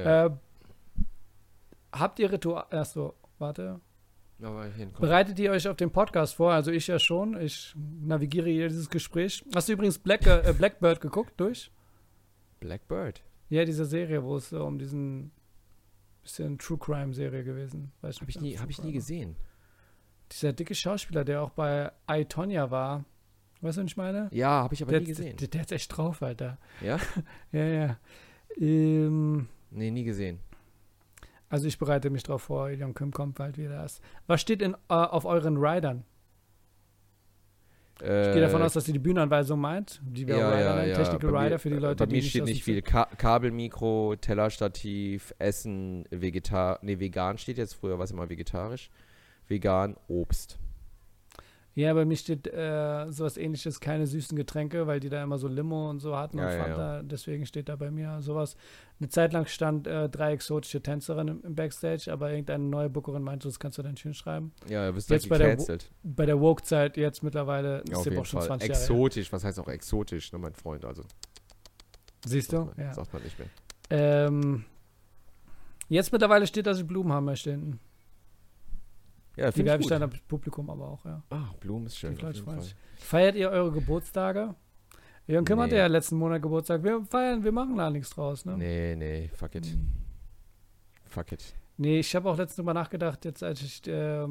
Habt ihr Ritual... Achso, warte. Aber hinkommen. Bereitet ihr euch auf den Podcast vor? Also ich ja schon. Ich navigiere hier dieses Gespräch. Hast du übrigens Blackbird geguckt durch? Blackbird? Ja, diese Serie, wo es um diesen bisschen True Crime Serie gewesen. Hab ich nie gesehen. Dieser dicke Schauspieler, der auch bei I, Tonya war. Weißt du, was ich meine? Ja, habe ich aber nie gesehen. Der hat's echt drauf, Alter. Ja? Ja. Nee, nie gesehen. Also ich bereite mich drauf vor, Ilion Kim kommt bald wieder. Was steht auf euren Ridern? Ich gehe davon aus, dass ihr die Bühnenanweisung meint. Die wir Rider nennen, Technical Rider für die Leute, bei mir steht nicht viel. Kabelmikro, Tellerstativ, Essen, vegan steht jetzt, früher war es immer vegetarisch. Vegan, Obst. Ja, bei mir steht sowas Ähnliches, keine süßen Getränke, weil die da immer so Limo und so hatten und Fanta. Deswegen steht da bei mir sowas. Eine Zeit lang stand 3 exotische Tänzerinnen im Backstage, aber irgendeine neue Bookerin meinte, das kannst du dann schön schreiben. Ja, du bist jetzt gecancelt. Bei der Woke-Zeit jetzt mittlerweile ja, ist ja auch schon 20 Jahre. Exotisch, was heißt auch exotisch, ne, mein Freund? Also, siehst du? Sagt man nicht mehr. Jetzt mittlerweile steht, dass ich Blumen haben möchte hinten. Ja, die werbe ich dann am Publikum aber auch, ja. Ach, Blumen ist schön. Feiert ihr eure Geburtstage? Jörn Kim hatte ja letzten Monat Geburtstag. Wir machen da nichts draus, ne? Nee, fuck it. Nee, ich habe auch letztens drüber nachgedacht, jetzt als ich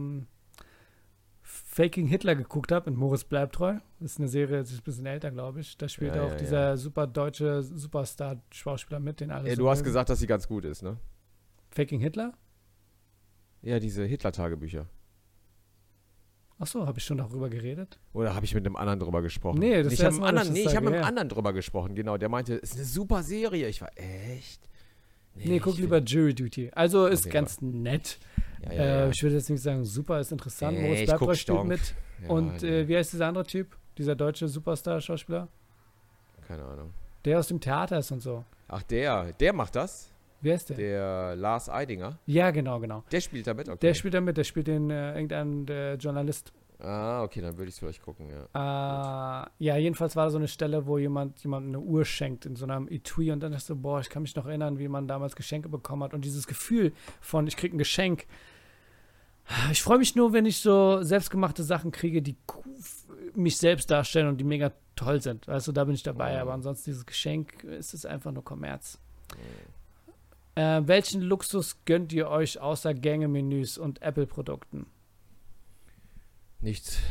Faking Hitler geguckt habe mit Moritz Bleibtreu. Das ist eine Serie, das ist ein bisschen älter, glaube ich. Da spielt auch dieser super deutsche Superstar-Schauspieler mit, den alle. Du hast gesagt, dass sie ganz gut ist, ne? Faking Hitler? Ja, diese Hitler-Tagebücher. Achso, habe ich schon darüber geredet? Oder habe ich mit einem anderen drüber gesprochen? Nee, ich habe mit einem anderen drüber gesprochen, genau. Der meinte, es ist eine super Serie. Ich war, echt? Nee, guck lieber Jury Duty. Also ist ganz nett. Ja. Ich würde jetzt nicht sagen, super, ist interessant. Moritz Bleibtreu spielt mit. Ja, und wie heißt dieser andere Typ? Dieser deutsche Superstar-Schauspieler? Keine Ahnung. Der aus dem Theater ist und so. Ach, der macht das? Wie heißt der? Der Lars Eidinger? Ja, genau. Der spielt da mit, okay. Der spielt da mit, der spielt den irgendeinen Journalist. Ah, okay, dann würde ich es vielleicht gucken, ja. Ja, jedenfalls war da so eine Stelle, wo jemand eine Uhr schenkt in so einem Etui und dann ist so, boah, ich kann mich noch erinnern, wie man damals Geschenke bekommen hat und dieses Gefühl von, ich krieg ein Geschenk. Ich freue mich nur, wenn ich so selbstgemachte Sachen kriege, die mich selbst darstellen und die mega toll sind. Also da bin ich dabei, aber ansonsten dieses Geschenk ist es einfach nur Kommerz. Welchen Luxus gönnt ihr euch außer Gänge-Menüs und Apple-Produkten? Nichts.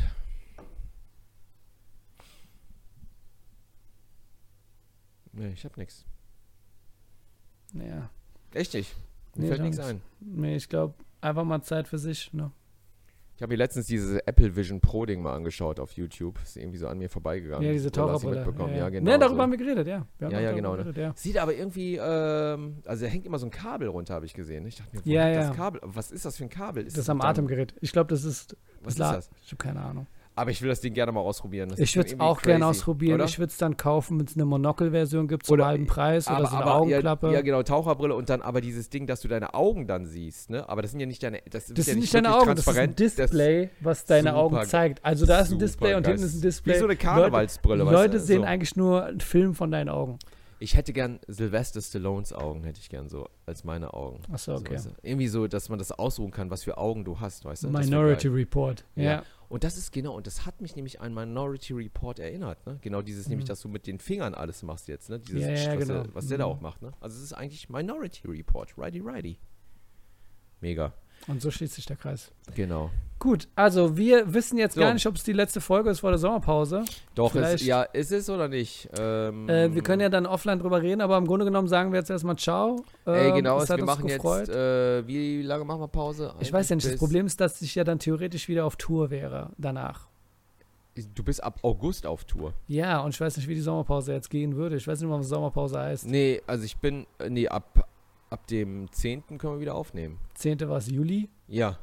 Nee, ich hab nichts. Ja. Echt nicht? Mir fällt nichts ein. Nee, ich glaube, einfach mal Zeit für sich, ne? Ich habe mir letztens dieses Apple Vision Pro Ding mal angeschaut auf YouTube. Ist irgendwie so an mir vorbeigegangen. Ja, diese Taucherbrille. Ja, genau. Ne, darüber haben wir geredet, ja. Ja, genau. Geredet, ja. Sieht aber irgendwie, also da hängt immer so ein Kabel runter, habe ich gesehen. Ich dachte mir, das Kabel, was ist das für ein Kabel? Das ist am Atemgerät. Ich glaube, das ist. Was ist das? Ich habe keine Ahnung. Aber ich will das Ding gerne mal ausprobieren. Ich würde es auch gerne ausprobieren. Oder? Ich würde es dann kaufen, wenn es eine Monocle-Version gibt zum halben Preis oder so eine Augenklappe. Ja, genau, Taucherbrille und dann aber dieses Ding, dass du deine Augen dann siehst, ne? Aber das sind ja nicht deine, das sind ja nicht deine Augen, das ist ein Display, was deine Augen zeigt. Also da ist ein Display und hinten ist ein Display. Wie so eine Karnevalsbrille. Leute sehen eigentlich nur einen Film von deinen Augen. Ich hätte gern Sylvester Stallones Augen, hätte ich gern so als meine Augen. Achso, okay. So, irgendwie so, dass man das aussuchen kann, was für Augen du hast, weißt du? Minority Report, ja. Und das ist genau, und das hat mich nämlich an Minority Report erinnert, ne? Genau dieses, nämlich, dass du mit den Fingern alles machst jetzt, ne? Dieses, genau. was der da auch macht, ne? Also es ist eigentlich Minority Report, righty. Mega. Und so schließt sich der Kreis. Genau. Gut, also wir wissen jetzt gar nicht, ob es die letzte Folge ist vor der Sommerpause. Doch, ist es oder nicht? Wir können ja dann offline drüber reden, aber im Grunde genommen sagen wir jetzt erstmal Ciao. Genau, wir machen gefreut. Jetzt, wie lange machen wir Pause? Ich weiß ja nicht, das Problem ist, dass ich ja dann theoretisch wieder auf Tour wäre danach. Du bist ab August auf Tour. Ja, und ich weiß nicht, wie die Sommerpause jetzt gehen würde. Ich weiß nicht mal, was Sommerpause heißt. Nee, also ab dem 10. können wir wieder aufnehmen. 10. war es Juli? Ja.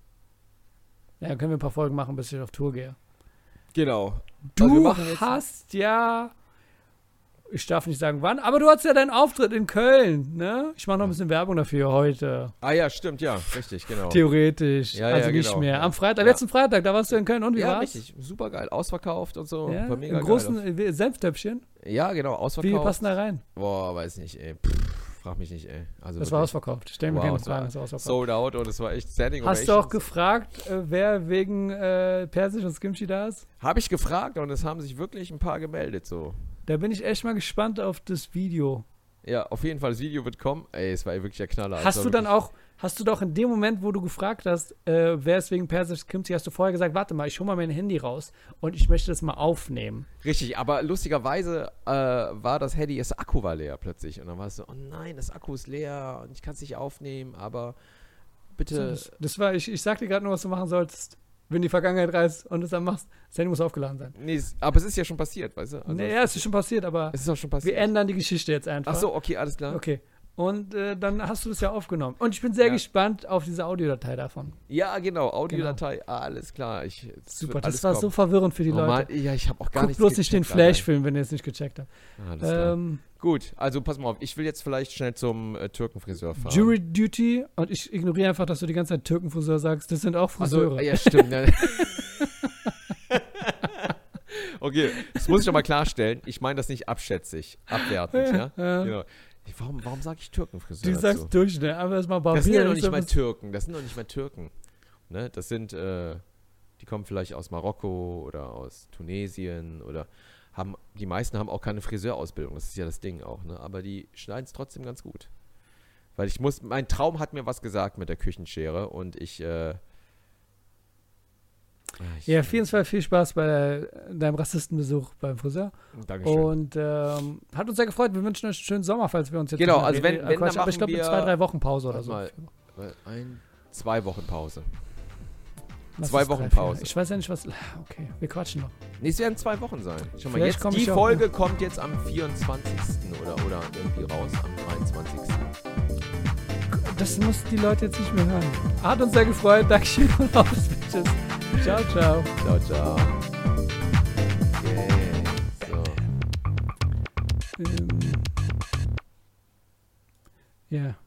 Ja, dann können wir ein paar Folgen machen, bis ich auf Tour gehe. Genau. Du hast ja, ich darf nicht sagen wann, aber du hattest ja deinen Auftritt in Köln, ne? Ich mache noch ein bisschen Werbung dafür heute. Ah ja, stimmt, ja, richtig, genau. Theoretisch, also nicht genau. Mehr. Am Freitag, letzten Freitag, da warst du in Köln und wie war's? Ja, richtig, super geil, ausverkauft und so, ja, war mega im großen Senftöpfchen? Ja, genau, ausverkauft. Wie passen da rein? Boah, weiß nicht, ey, frag mich nicht, ey. Also das war ausverkauft. Stell mir keine Fragen, das war ausverkauft. Sold out und es war echt Standing Hast du auch gefragt, wer wegen Persisch und Skimchi da ist? Habe ich gefragt und es haben sich wirklich ein paar gemeldet, so. Da bin ich echt mal gespannt auf das Video. Ja, auf jeden Fall, das Video wird kommen. Ey, es war wirklich der Knaller. Hast du doch in dem Moment, wo du gefragt hast, wer ist wegen Persisch Skimchi, hast du vorher gesagt, warte mal, ich hole mal mein Handy raus und ich möchte das mal aufnehmen. Richtig, aber lustigerweise war das Handy, das Akku war leer plötzlich. Und dann war es so, oh nein, das Akku ist leer und ich kann es nicht aufnehmen, aber bitte. Das war, ich sag dir gerade nur, was du machen solltest. Wenn die Vergangenheit reist und es dann machst, das Handy muss aufgeladen sein. Nee, aber es ist ja schon passiert, weißt du? Also ja, es ist schon passiert, aber es ist auch schon passiert. Wir ändern die Geschichte jetzt einfach. Ach so, okay, alles klar. Okay. Und dann hast du das ja aufgenommen. Und ich bin sehr gespannt auf diese Audiodatei davon. Ja, alles klar. Super, das war so verwirrend für die Leute. Mann, ja, ich habe auch gar nicht. Guck bloß nicht den Flash-Film, wenn ihr es nicht gecheckt habt. Alles klar. Gut, also pass mal auf, ich will jetzt vielleicht schnell zum Türkenfriseur fahren. Jury Duty und ich ignoriere einfach, dass du die ganze Zeit Türkenfriseur sagst. Das sind auch Friseure. Also, ja, stimmt. Okay, das muss ich doch mal klarstellen. Ich meine das nicht abschätzig, abwertend, ja? Genau. Warum sage ich Türkenfriseur? Du sagst durch, ne? Aber erstmal Barbier. Das sind ja noch nicht mal Türken. Ne? Das sind, die kommen vielleicht aus Marokko oder aus Tunesien oder die meisten haben auch keine Friseurausbildung. Das ist ja das Ding auch, ne? Aber die schneiden es trotzdem ganz gut. Weil mein Traum hat mir was gesagt mit der Küchenschere und ja, auf jeden Fall viel Spaß bei deinem Rassistenbesuch beim Friseur. Dankeschön. Und hat uns sehr gefreut. Wir wünschen euch einen schönen Sommer, falls wir uns jetzt genau, also wenn dann aber ich glaube, 2-3 Wochen Pause oder so. Mal, 2 Wochen Pause. Was 2 Wochen Pause. Ich weiß ja nicht, was. Okay, wir quatschen noch. Nee, es werden 2 Wochen sein. Schau mal, jetzt die Folge kommt jetzt am 24. oder irgendwie raus, am 23. Das muss die Leute jetzt nicht mehr hören. Hat uns sehr gefreut. Dankeschön und auf Tschüss. Ciao, ciao. Ciao, ciao. Okay, so. Ja.